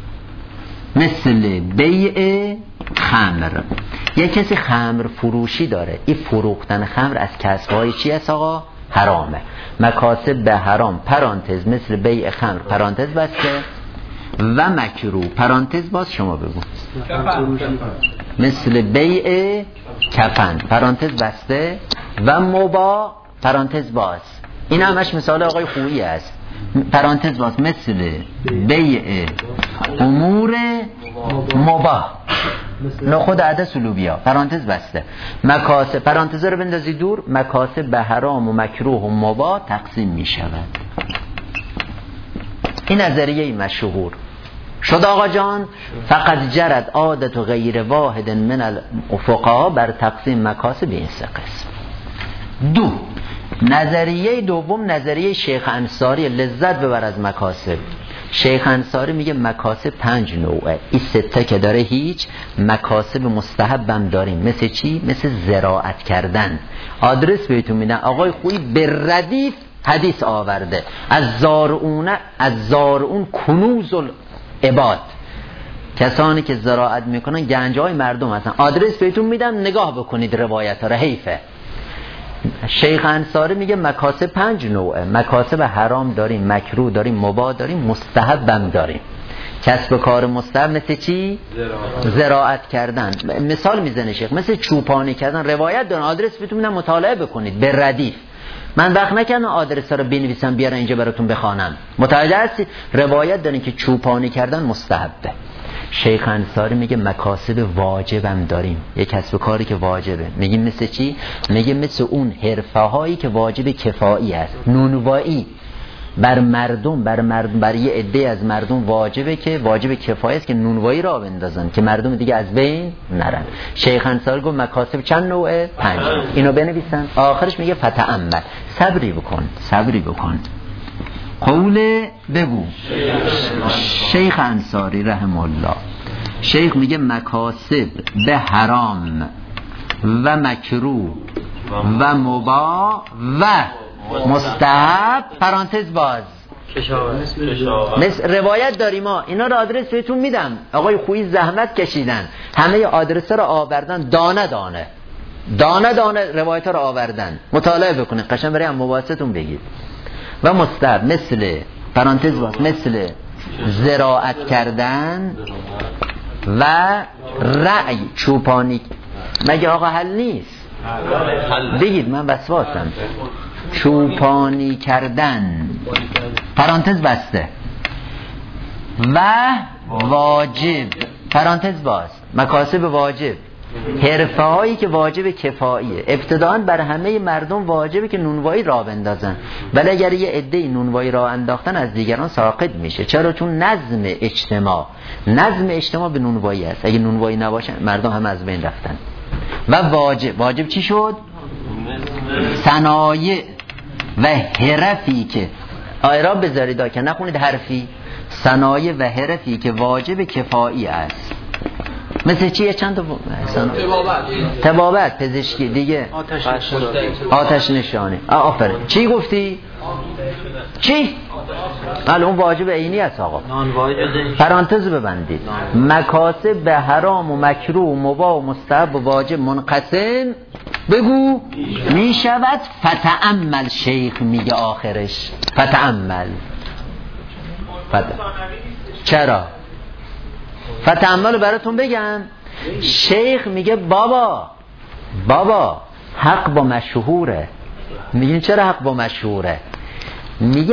مثل بیع خمر. یک کسی خمر فروشی داره، این فروختن خمر از کسب‌های چی هست آقا؟ حرامه. مکاسب به حرام پرانتز مثل بیع خمر پرانتز بسته و مکروه پرانتز باز شما بگو مثل بیع کفن پرانتز بسته و مباح پرانتز باز. این همش مثال آقای خویی است. پرانتز باز مثل بیع امور مباح، نخود عدس و لوبیا پرانتز بسته. مکاسب پرانتز رو بندازی دور، مکاسب به حرام و مکروه و مباح تقسیم می شود. این نظریه مشهور شد آقا جان. فقط جرد عادت و غیر واحد من الفقها بر تقسیم مکاسب این سه قسم. دو نظریه دوم نظریه شیخ انصاری، لذت ببر از مکاسب. شیخ انصاری میگه مکاسب پنج نوعه، این سته که داره هیچ. مکاسب مستحبم داریم، مثل چی؟ مثل زراعت کردن. آدرس بهتون میدن، آقای خویی به ردیف حدیث آورده از زارعون از زارعون کنوز العباد، کسانی که زراعت میکنن گنجای مردم هستن. آدرس بهتون میدم نگاه بکنید روایت ها را، حیفه. شیخ انصاری میگه مکاسب پنج نوعه، مکاسب حرام داریم، مکروه داریم، مباح داریم، مستحبم داریم. کسب کار مستحب مثل چی؟ زراعت کردن. مثال میزنه شیخ، مثل چوپانی کردن. روایت دارن، آدرس بهتون میدم مطالعه بکنید به ردیف. من وقت نکردم آدرس ها رو بنویسم بیارم اینجا براتون بخوانم. متوجه هستی؟ روایت دارین که چوپانی کردن مستحبه. شیخ انصاری میگه مکاسب واجبم داریم، یک کسب کاری که واجبه. میگیم مثل چی؟ میگه مثل اون حرفه هایی که واجب کفایی است. نونوایی بر مردم بر مردم بر یه عده از مردم واجبه که واجب کفایی است که نونوایی را بندازن که مردم دیگه از بین نرن. شیخ انصاری گفت مکاسب چند نوعه؟ پنج. اینو بنویسن. آخرش میگه فتأمل، صبری بکن، صبری بکن. قول بگو شیخ انصاری رحم الله. شیخ میگه مکاسب به حرام و مکروه و مباح و مستحب پرانتز باز مثل روایت داریم ما. اینا رو آدرس بهتون میدم. آقای خویی زحمت کشیدن، همه آدرس رو آوردن، دانه دانه دانه دانه روایت رو آوردن. مطالعه بکنید قشنگ برای هم مباحثتون بگید. و مستحب مثل پرانتز باز مثل زراعت کردن و رعی چوپانی. مگه آقا حل نیست؟ بگید من وسواسم. چوپانی کردن پرانتز بسته و واجب پرانتز باز مکاسب واجب، حرفه هایی که واجب کفاییه. ابتداءً بر همه مردم واجبه که نونوایی را بندازن، ولی اگر یه عده نونوایی را انداختن از دیگران ساقط میشه. چرا؟ چون نظم اجتماع نظم اجتماع به نونوایی است. اگه نونوایی نباشه مردم هم از بین رفتن. و واجب واجب چی شد؟ صنایع و حرفی که اعراب بذارید که نخونید حرفی. صنایع و حرفی که واجب کفایی است. مثل چیه؟ چند تا تبابت تبابت پزشکی دیگه، آتش آتش نشانی. آفرین. چی گفتی؟ چی؟ بله اون واجب عینی است آقا. پرانتز ببندید. مکاسب به حرام و مکروه و مباح و مستحب و واجب منقسم بگو می شود. فتأمل شیخ میگه آخرش فتأمل. فت... چرا؟ فتأمل براتون بگم. شیخ میگه بابا بابا حق با مشهوره. میگین چرا حق با مشهوره؟ میگه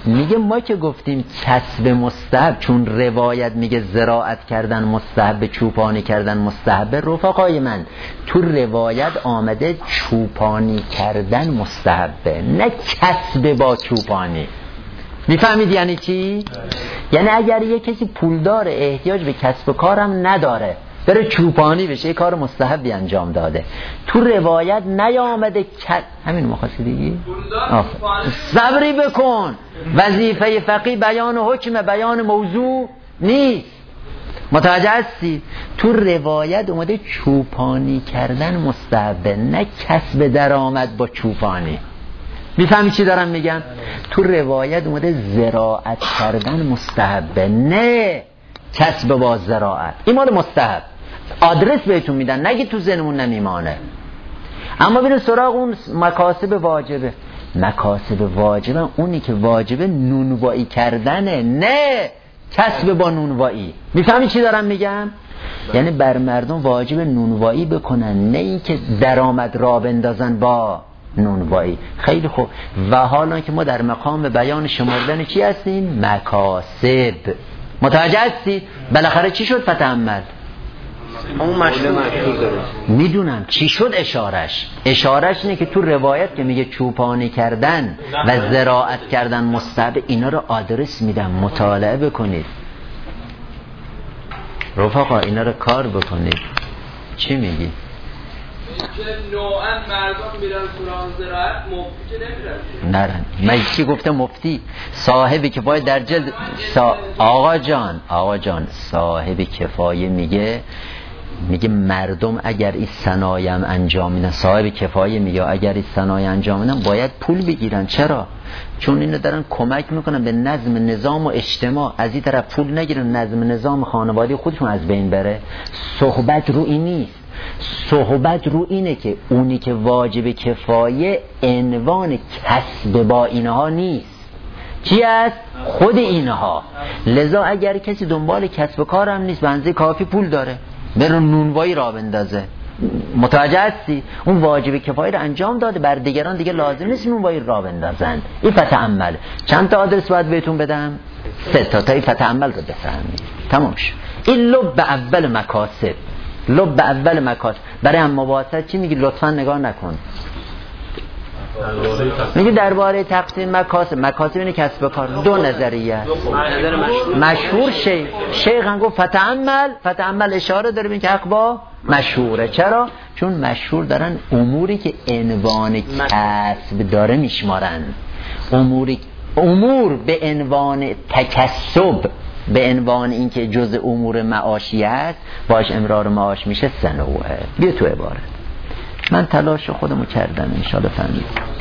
میگه ما که گفتیم کسب مستحب، چون روایت میگه زراعت کردن مستحب، چوپانی کردن مستحب، رفقای من تو روایت آمده چوپانی کردن مستحبه، نه کسب با چوپانی. میفهمید یعنی چی؟ یعنی اگر یه کسی پولدار احتیاج به کسب کارم نداره بره چوپانی بشه، کار مستحبی انجام داده، تو روایت نیامده کت... همین مخواستید دیگه؟ صبری بکن، وظیفه فقیه بیان حکم، بیان موضوع نیست. متوجه هستی؟ تو روایت اومده چوپانی کردن مستحبه، نه کسب درآمد با چوپانی. میفهمی چی دارم میگم؟ تو روایت اومده زراعت کردن مستحبه، نه کسب با زراعت. این مال مستحب، آدرس بهتون میدن، نگی تو ذهنمون نمیمانه. اما ببین سراغ اون مکاسب واجبه. مکاسب واجبه اونی که واجبه نونوایی کردنه، نه کسب با نونوایی. میفهمی چی دارم میگم؟ یعنی بر مردم واجب نونوایی بکنن، نه این که درآمد را بندازن با نونوایی. خیلی خوب. و حالا که ما در مقام بیان شمردن چی هستیم؟ مکاسب. متوجه هستید؟ بالاخره چی شد؟ فتعمل. اون مشهور داره. میدونم چی شد اشارش. اشارش اینه که تو روایت که میگه چوپانی کردن و زراعت کردن مستحب، اینا رو آدرس میدم، مطالعه بکنید رفقا، اینا رو کار بکنید. چی میگی؟ که نوعا مردم میرن سراغ زراعت، مفتی که نمیرن. نرن. من چی گفته مفتی؟ صاحب کفایه در جلد سا... آقا جان آقا جان صاحب کفایه میگه میگه مردم اگر این صنایم انجام میدن، صاحب کفایه میگه اگر این صنایع انجام میدن باید پول بگیرن. چرا؟ چون اینو دارن کمک میکنن به نظم نظام و اجتماع. از این طرف پول نگیرن، نظم نظام خانواده خودشون از بین بره. صحبت رو این نیست. صحبت رو اینه که اونی که واجب کفایه عنوان کسب با اینها نیست. چی است؟ خود اینها. لذا اگر کسی دنبال کسب کارم نیست، بنزه کافی پول داره، بره نونوایی را بندازه. متوجه هستی؟ اون واجب کفایه رو انجام داده، بر دیگران دیگه لازم نیست نونوایی را بندازن. این فتعمل. چند تا آدرس باید بهتون بدم؟ سه تا تا این فتعمل رو بفهمید. تمام شد. این لب اول مکاسب. لب اول مکاسب. برای هم مباحثت چی میگی؟ لطفا نگاه نکن. میگه درباره تقسیم مکاسب. مکاسب اینه کسب کار. دو نظریه مشهور. شیخ شیخ هم گفت فتعمل. فتعمل اشاره داره به که حق با مشهوره. چرا؟ چون مشهور دارن اموری که عنوان کسب داره میشمارن. اموری امور به عنوان تکسب، به عنوان اینکه جزء امور معاشی است، باش امرار معاش میشه سنوه. بیا تو عبارت. من تلاش خودمو کردم انشاءالله فهمید.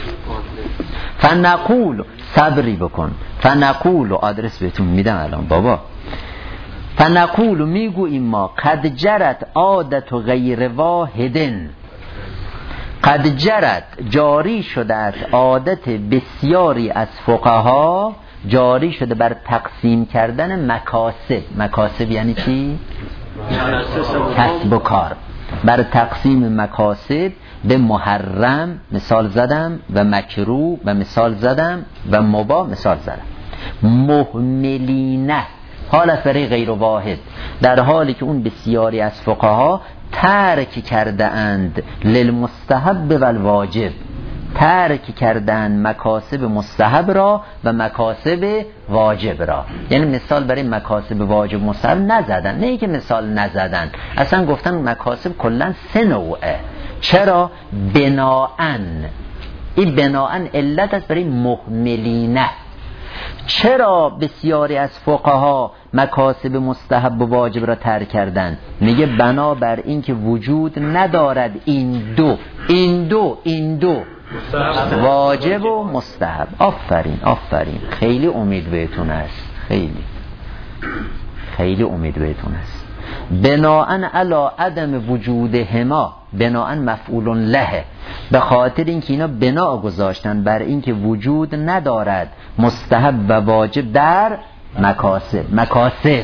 فنقول، صبری بکن. فنقول، آدرس بهتون میدم الان بابا. فنقول میگوییم ما قد جرت عادت غیر واحدن. قد جرت جاری شده است عادت بسیاری از فقها، جاری شده بر تقسیم کردن مکاسب. مکاسب یعنی چی؟ کسب و کار. بر تقسیم مکاسب به محرم مثال زدم و مکروه و مثال زدم و مباح مثال زدم. مهملینه حال از برای غیر واحد، در حالی که اون بسیاری از فقها ترک کرده اند للمستحب و الواجب، ترک کردن مکاسب مستحب را و مکاسب واجب را. یعنی مثال برای مکاسب واجب مستحب نزدن، نه اینکه مثال نزدن، اصلا گفتن مکاسب کلا سه نوعه. چرا؟ بناءن. این بناءن علت است برای مهملینه. چرا بسیاری از فقها مکاسب مستحب و واجب را ترک کردن؟ میگه بنابر این که وجود ندارد این دو این دو این دو واجب و مستحب. آفرین آفرین. خیلی امید بهتون است. خیلی خیلی امید بهتون است. بناءن علی عدم وجودهما، بناءن مفعول له، به خاطر اینکه اینا بنا گذاشتن بر اینکه وجود ندارد مستحب و واجب در مکاسب. مکاسب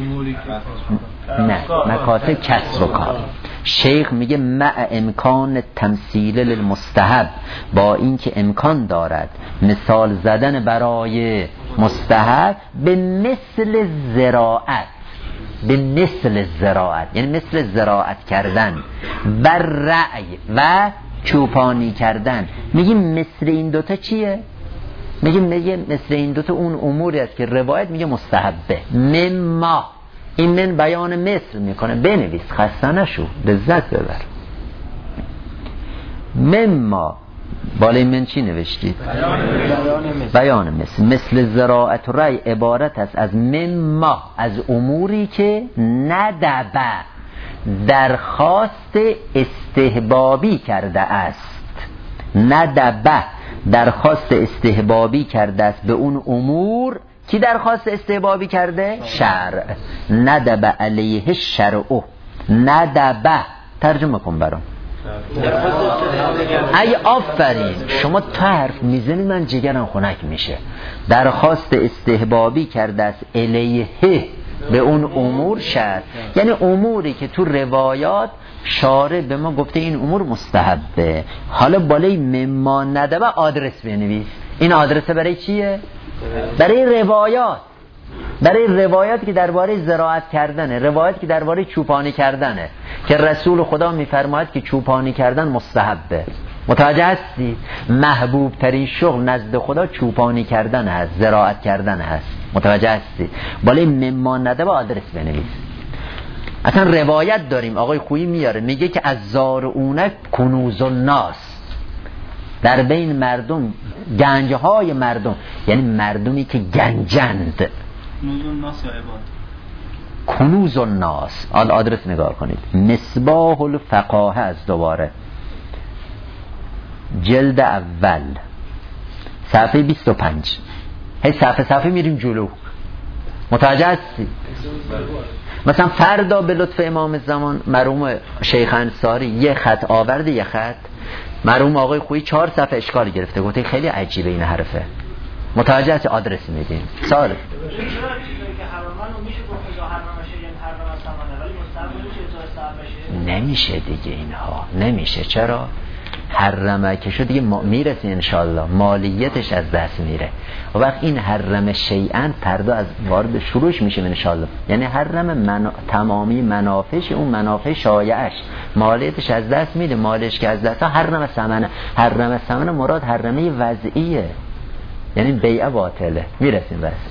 نه، مکاسب کسب و کار. شیخ میگه مع امکان تمثیل للمستحب، با اینکه امکان دارد مثال زدن برای مستحب به مثل زراعت، به مثل زراعت یعنی مثل زراعت کردن و رعی و چوپانی کردن. میگیم مثل این دوتا چیه؟ میگیم میگه مثل این دوتا اون اموری است که روایت میگه مستحبه. مما، این من بیان مثل میکنه، بنویس خسته نشو لذت ببر. مما بالای من چی نوشتید؟ بیان مثل. مثل زراعت و رعی عبارت است از مما، از اموری که ندبه درخواست استحبابی کرده است. ندبه درخواست استحبابی کرده است به اون امور. کی درخواست استحبابی کرده؟ شرع. ندبه علیه شرع. ندبه ترجمه کن برام. ای آفرین، شما تا حرف میزنید من جگرم خنک میشه. درخواست استحبابی کرده است علیه به اون امور شرع، یعنی اموری که تو روایات شارع به ما گفته این امور مستحبه. حالا بالای مما ندبه آدرس بنویس. این آدرس برای چیه؟ برای روایات، برای روایات که درباره زراعت کردنه، روایات که درباره چوپانی کردنه، که رسول خدا میفرماید که چوپانی کردن مستحبه. متوجه هستی؟ محبوب ترین شغل نزد خدا چوپانی کردن هست، زراعت کردن هست. متوجه هستی؟ بالای مما ندبه آدرس بنویس. اصلا روایت داریم آقای خویی میاره، میگه که از زارعونک کنوز الناس، در بین مردم گنجهای مردم، یعنی مردمی که گنجند. کنوز الناس یا عباد؟ کنوز الناس. آن آدرس نگاه کنید. مصباح الفقاهه از دوباره جلد اول صفحه بیست و پنج. هی صفحه صفحه میریم جلو. متوجه هستی؟ مثلا فردا به لطف امام زمان مرحوم شیخ انصاری یه خط آورده، یه خط مرحوم آقای خویی چهار صفحه اشکال گرفته، گفته خیلی عجیبه این حرفه. متوجه هستی؟ آدرس میدیم. سال نمیشه دیگه اینها، نمیشه. چرا؟ حرمه که شد دیگه میرسی انشالله، مالیتش از دست میره. و وقت این حرم شیئن فردا از وارد شروعش میشه انشالله، یعنی حرم من... تمامی منافعش، اون منافع شایعش مالیتش از دست میده. مالش که از دست ها حرم ثمنه. حرم ثمنه مراد حرمه وضعیه، یعنی بیعه باطله. میرسیم بس.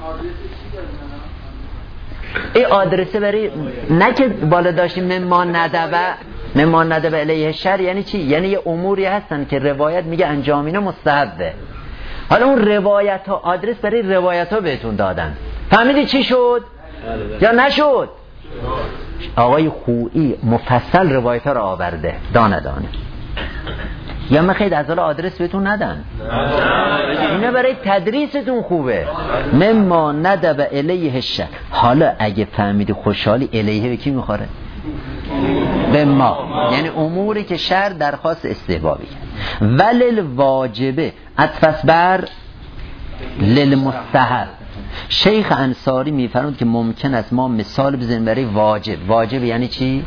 این آدرسه برای نه که بالا داشتیم مما ندبه، مما ندبه علیه شر یعنی چی؟ یعنی یه اموری هستن که روایت میگه انجامینه مستحبه. حالا اون روایت ها آدرس برای روایت ها بهتون دادن. فهمیدی چی شد؟ یا نشد؟ آقای خویی مفصل روایت ها رو آورده دانه دانه. یا مخید از حالا آدرس بهتون ندن؟ اینه برای تدریستون خوبه. مما ندب الیه الشر. حالا اگه فهمیدی خوشحالی، الیه به کی میخوره؟ به ما، یعنی اموری که شر درخواست استحبابی کرد. ولل واجبه عطف بر للمستحب. شیخ انصاری میفرمود که ممکن است ما مثال بزنیم برای واجب. واجب یعنی چی؟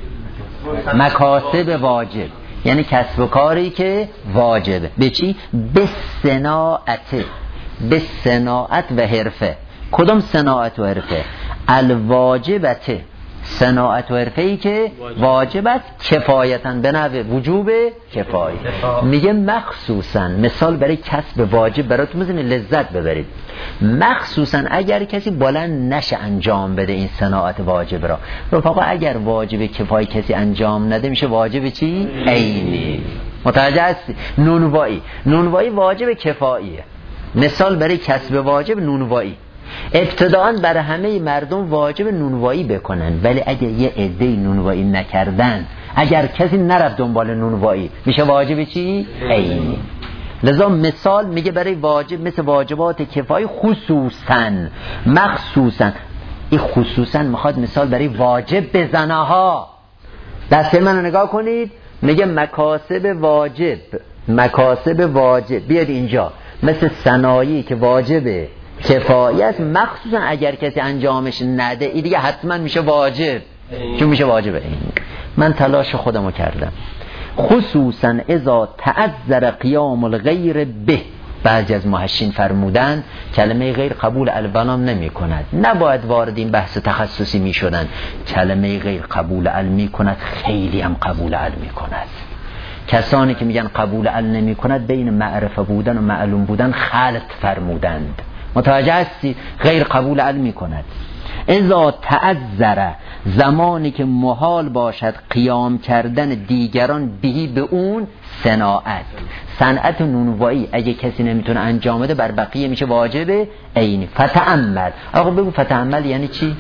مکاسب واجب، یعنی کسب و کاری که واجبه. به چی؟ به صناعت، به صناعت و حرفه. کدام صناعت و حرفه؟ الواجبته، صناعت و حرفه‌ای که واجب است کفایتاً، به نحو وجوب کفایی. میگه مخصوصاً مثال برای کسب واجب براتون بزنید لذت ببرید. مخصوصاً اگر کسی بلند نشه انجام بده این صناعت واجب را. رفقا اگر واجب کفایی کسی انجام نده میشه واجب چی؟ عینی. متوجه هستی؟ نونوایی، نونوایی واجب کفاییه. مثال برای کسب واجب نونوایی. ابتداءً برای همه مردم واجب نونوایی بکنن، ولی اگر یه عده نونوایی نکردن، اگر کسی نرفت دنبال نونوایی، میشه واجب چی؟ عینی. لذا مثال میگه برای واجب مثل واجبات کفایی خصوصاً، مخصوصاً. این خصوصاً میخواد مثال برای واجب بزنه ها. دسته منو نگاه کنید، میگه مکاسب واجب، مکاسب واجب بیاد اینجا، مثل صنایعی که واجبه کفایی است، مخصوصا اگر کسی انجامش نده این دیگه حتما میشه واجب، چون میشه واجبه. من تلاش خودمو کردم. خصوصا اذا تعذر قیام الغیر به، بعضی از محشین فرمودن کلمه غیر قبول البنام نمی کند، نباید وارد این بحث تخصصی می شدن. کلمه غیر قبول ال می کند، خیلی هم قبول ال می کند. کسانی که میگن قبول ال نمی کند بین معرفه بودن و معلوم بودن خلط فرمودند. متوجه هستی؟ غیر قبول ال می کند. اذا تعذر، زمانی که محال باشد قیام کردن دیگران بهی به اون صناعت صنعت نونوایی، اگه کسی نمیتونه انجام بده بر بقیه میشه واجبه عینی. فتأمل، آقا بگو فتأمل یعنی چی؟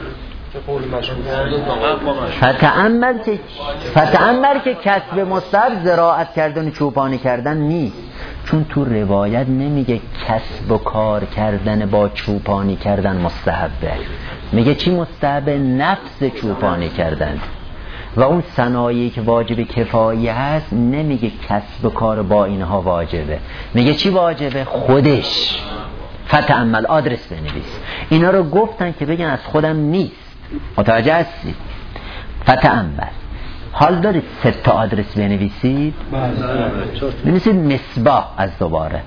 فتأمل که فتأمل که کسب مستحب زراعت کردن و چوپانی کردن نیست، چون تو روایت نمیگه کسب و کار کردن با چوپانی کردن مستحبه، میگه چی مستحبه؟ نفس چوپانی کردن. و اون صنایعی که واجب کفایی هست نمیگه کسب و کار با اینها واجبه، میگه چی واجبه؟ خودش. فتأمل، آدرس بنویس. اینا رو گفتن که بگن از خودم نیست. متوجه هستی؟ فتأمل. حال دارید سه تا آدرس بنویسید؟ بنویسید مصباح از دوباره.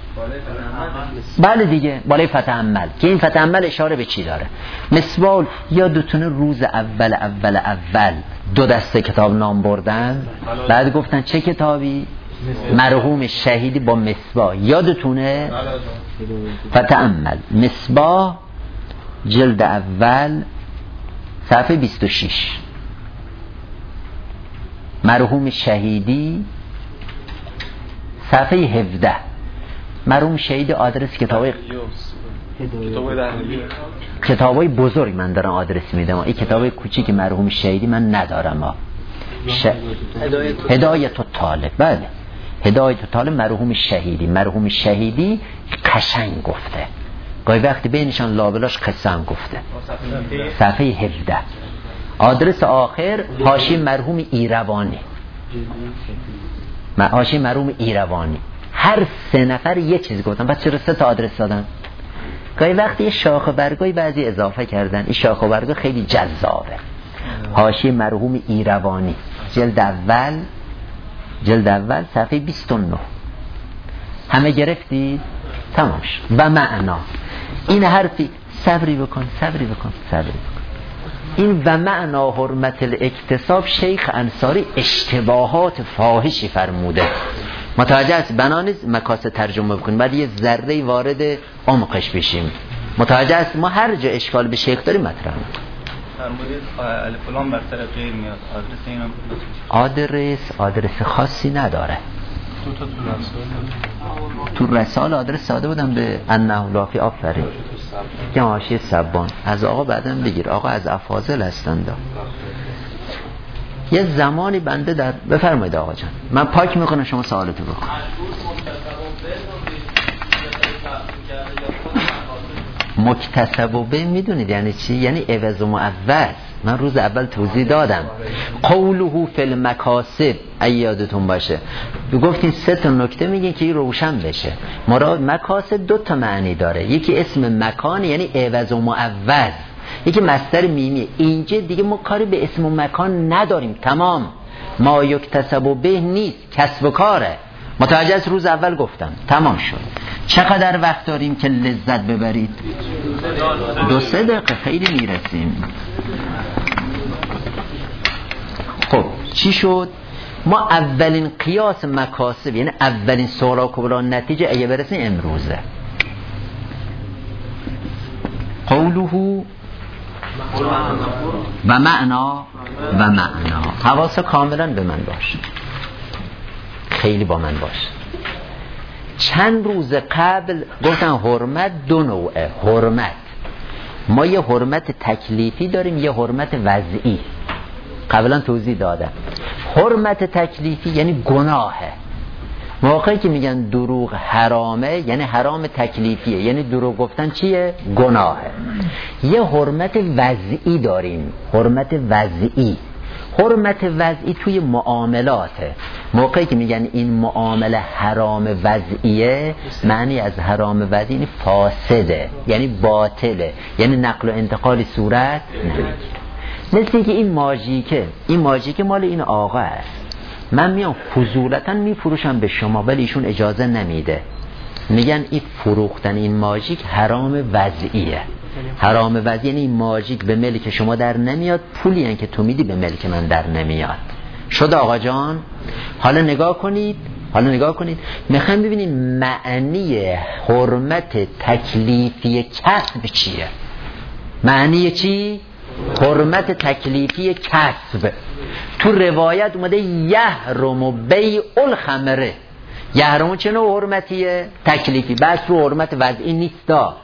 بله دیگه، بالای فتأمل. که این فتأمل اشاره به چی داره؟ مصباح یادتونه روز اول اول اول دو دسته کتاب نام بردن، بعد گفتن چه کتابی؟ مرحوم شهیدی با مصباح. یادتونه؟ فتأمل مصباح جلد اول صفحه بیست و شش، مرحوم شهیدی صفحه هفده. مرحوم شهید آدرس کتابای کتابای بزرگ من دارم آدرس میدم، این کتابای کوچیک مرحوم شهیدی من ندارم. ش... هدایت الطالب، بله هدایت الطالب مرحوم شهیدی. مرحوم شهیدی قشنگ گفته، گاهی وقتی بینشان لابلاش قسم گفته. صفحه هفده. آدرس آخر حاشیه مرحوم ایروانی، حاشیه مرحوم ایروانی. هر سه نفر یه چیز گفتن، پس چرا سه تا آدرس دادن؟ گاهی وقتی یه شاخ و برگای بعضی اضافه کردن، این شاخ و برگا خیلی جذابه. حاشیه مرحوم ایروانی جلد اول جلد اول صفحه بیست و نه. همه گرفتی؟ تمام شد. و معنا این حرفی، صبری بکن صبری بکن صبری بکن. این و معنا حرمت الاکتساب شیخ انصاری اشتباهات فاحشی فرموده. متوجه است؟ بنانیز مکاسب ترجمه بکنیم، بعد یه ذره وارد عمقش بشیم. متوجه است؟ ما هر جا اشکال به شیخ داریم مطرح می‌کنیم. فرمودید الف لام بر سر غیر میاد. آدرس اینم آدرس آدرس خاصی نداره. دو تا تو رسال تو رسال آدرس ساده بودم به انه لافی. آفرین. که حاشیه سبان از آقا بعدم بگیر، آقا از افاضل هستند. یه زمانی بنده در بفرمایید آقا جان، من پاک میکنم شما سوالتو بکن. مکتسب و به میدونید یعنی چی؟ یعنی عوض و معوض. من روز اول توضیح دادم. قوله فی المکاسب، اگه یادتون باشه گفتین سه تا نکته میگین که این روشن بشه. مراد مکاسب دو تا معنی داره، یکی اسم مکان یعنی عوض و معوض، یکی مصدر میمی. اینجا دیگه ما کاری به اسم و مکان نداریم، تمام. ما یکتسب و به نیست، کسب و کاره. متوجه از روز اول گفتم، تمام شد. چقدر وقت داریم که لذت ببرید؟ دو سه دقیقه، خیلی میرسیم. خب چی شد؟ ما اولین قیاس مکاسب یعنی اولین سورا کبرا نتیجه اگه برسیم امروزه. قوله و معنا و معنا. حواس کاملا به من باشه، خیلی با من باشه. چند روز قبل گفتن حرمت دو نوعه. حرمت ما یه حرمت تکلیفی داریم، یه حرمت وضعی. قبلا توضیح دادم. حرمت تکلیفی یعنی گناهه. موقعی که میگن دروغ حرامه یعنی حرام تکلیفیه، یعنی دروغ گفتن چیه؟ گناهه. یه حرمت وضعی داریم، حرمت وضعی. حرمت وضعی توی معاملاته. موقعی که میگن این معامله حرام وضعیه، معنی از حرام وضعی یعنی فاسده، یعنی باطله، یعنی نقل و انتقال صورت نمیگیره. مثل که این ماژیکه، این ماژیکه مال این آقا است، من میام فضولتا میفروشم به شما ولی ایشون اجازه نمیده. میگن این فروختن این ماژیک حرام وضعیه. حرام وضعی یعنی این ماژیک به ملک شما در نمیاد، پولی هن که تو میدی به ملک من در نمیاد. شد آقا جان؟ حالا نگاه کنید، حالا نگاه کنید میخوام ببینید معنی حرمت تکلیفی کسب چیه. معنی چی؟ حرمت تکلیفی کسب. تو روایت اومده یحرم بیع الخمره. یحرم چه نوع حرمتیه؟ تکلیفی. بس رو حرمت وضعی نیستا.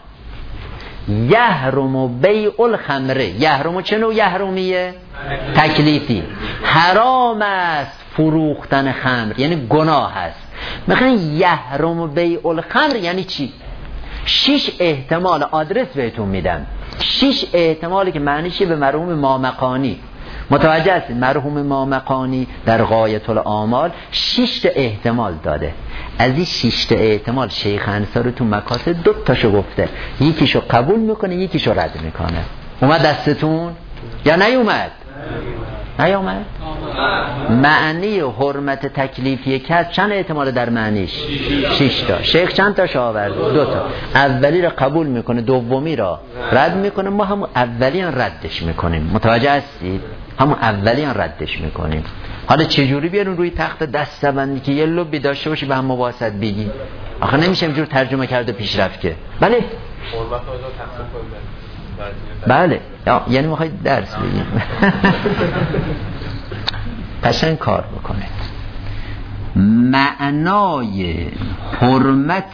یحرم بیع الخمره. یحرم چه نوع یحرمیه؟ تکلیفی. حرام است فروختن خمر، یعنی گناه است. میخوان یحرم بیع الخمر یعنی چی؟ شش احتمال آدرس بهتون میدم. شش احتمالی که معنیشه به مرحوم مامقانی. متوجه هستید؟ مرحوم مامقانی در غایت الآمال شش تا احتمال داده. از این شش تا احتمال شیخ انصاری تو مکاسب دو تاشو گفته، یکیشو قبول میکنه یکیشو رد میکنه. اومد دستتون یا نیومد؟ نیومد. معنی حرمت تکلیفی کسب چند احتمال در معنیش؟ شش تا. شیخ چند تا آورد؟ دو تا. اولی را قبول میکنه، دومی را رد میکنه. ما هم اولی را ردش میکنیم. متوجه هستید؟ همون اولی را ردش میکنیم. حالا چجوری بیارون روی تخت دستبندی که یه لبی داشته باشی به هم مباحثت بگی؟ آخه نمیشه اینجور ترجمه کرده پیشرفت که. بله بله، یعنی میخواید درس بگیم. قشنگ کار بکنید. معنای حرمت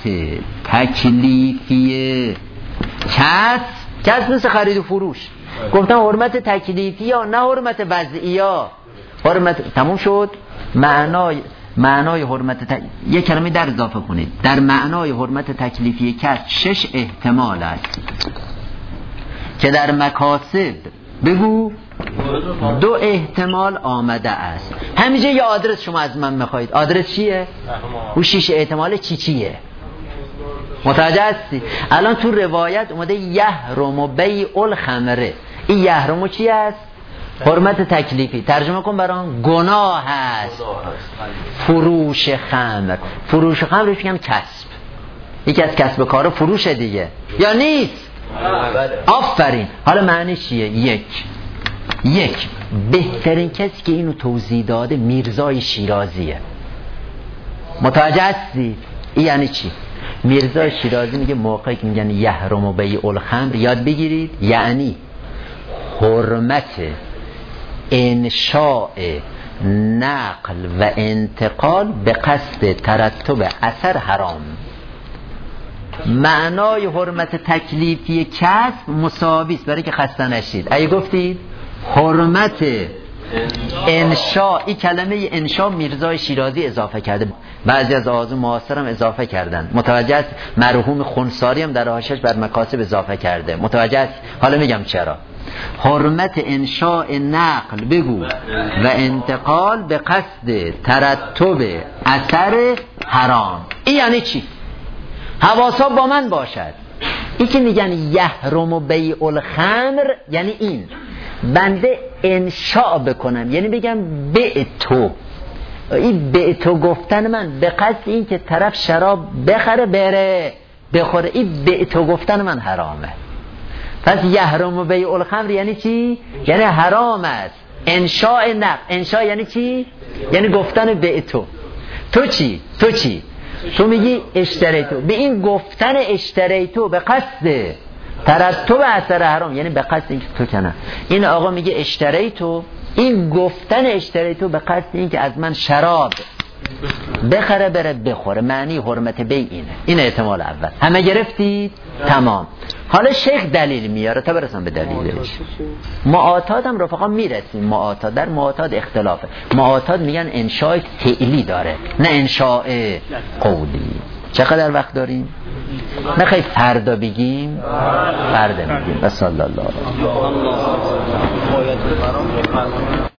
تکلیفی کسب، کسب مثل خرید و فروش. گفتم حرمت تکلیفی ها نه حرمت وضعی ها. حرمت تموم شد. معنای معنای حرمت تک... یک کلمه در اضافه کنید. در معنای حرمت تکلیفی کسب شش احتمال است که در مکاسب بگو دو احتمال آمده است. همیشه یه آدرس شما از من میخواید. آدرس چیه؟ او شش احتمال چی چیه؟ متوجه هستی؟ الان تو روایت اومده یحرم بیع الخمره. این یحرم چی است؟ حرمت تکلیفی. ترجمه کن برام. گناه است فروش خمر. فروش خمر رو میگم کسب. یکی از کسب کارا فروش دیگه یا نیست؟ آفرین. حالا معنی چیه؟ یک یک بهترین کسی که اینو توضیح داده میرزای شیرازیه. متوجه هستی؟ این یعنی چی؟ میرزای شیرازی میگه موقعی که میگن یحرم بیع الخمر یاد بگیرید یعنی حرمت انشاء نقل و انتقال به قصد ترتب اثر حرام. معنای حرمت تکلیفی کسب مساوی است برای که خسته نشید. اگه گفتید حرمت انشاء، این کلمه انشاء میرزای شیرازی اضافه کرده، بعضی از آزم معاصر هم اضافه کردن. متوجه است؟ مرحوم خنساری هم در حاشیه‌اش بر مکاسب اضافه کرده. متوجه است؟ حالا میگم چرا. حرمت انشاء نقل بگو و انتقال به قصد ترتب اثر حرام. این یعنی چی؟ حواسا با من باشد. این که میگن یحرم بیع الخمر یعنی این بنده انشاء بکنم، یعنی بگم به تو. این به تو گفتن من به قصد این که طرف شراب بخره بره بخوره، این به تو گفتن من حرامه. پس یحرم بیع الخمر یعنی چی؟ یعنی حرام است انشاء نقل. انشاء یعنی چی؟ یعنی گفتن به تو. تو چی؟ تو چی؟ تو میگی اشتریتو. به این گفتن اشتریتو به قصد ترتب اثر حرام، یعنی به قصد اینکه تو کنه. این آقا میگه اشتریتو، این گفتن اشتریتو به قصد اینکه از من شراب بخره بره بخوره. معنی حرمت بیع اینه. این احتمال اول. همه گرفتید؟ تمام. حالا شیخ دلیل میاره تا برسن به دلیلش. معاتاد هم رفقا میرسیم. معاتاد در معاتاد اختلافه. معاتاد میگن انشاء فعلی داره نه انشاء قولی. چقدر وقت داریم؟ نخواهی فردا بگیم؟ فردا میگیم. و صلی الله علیه و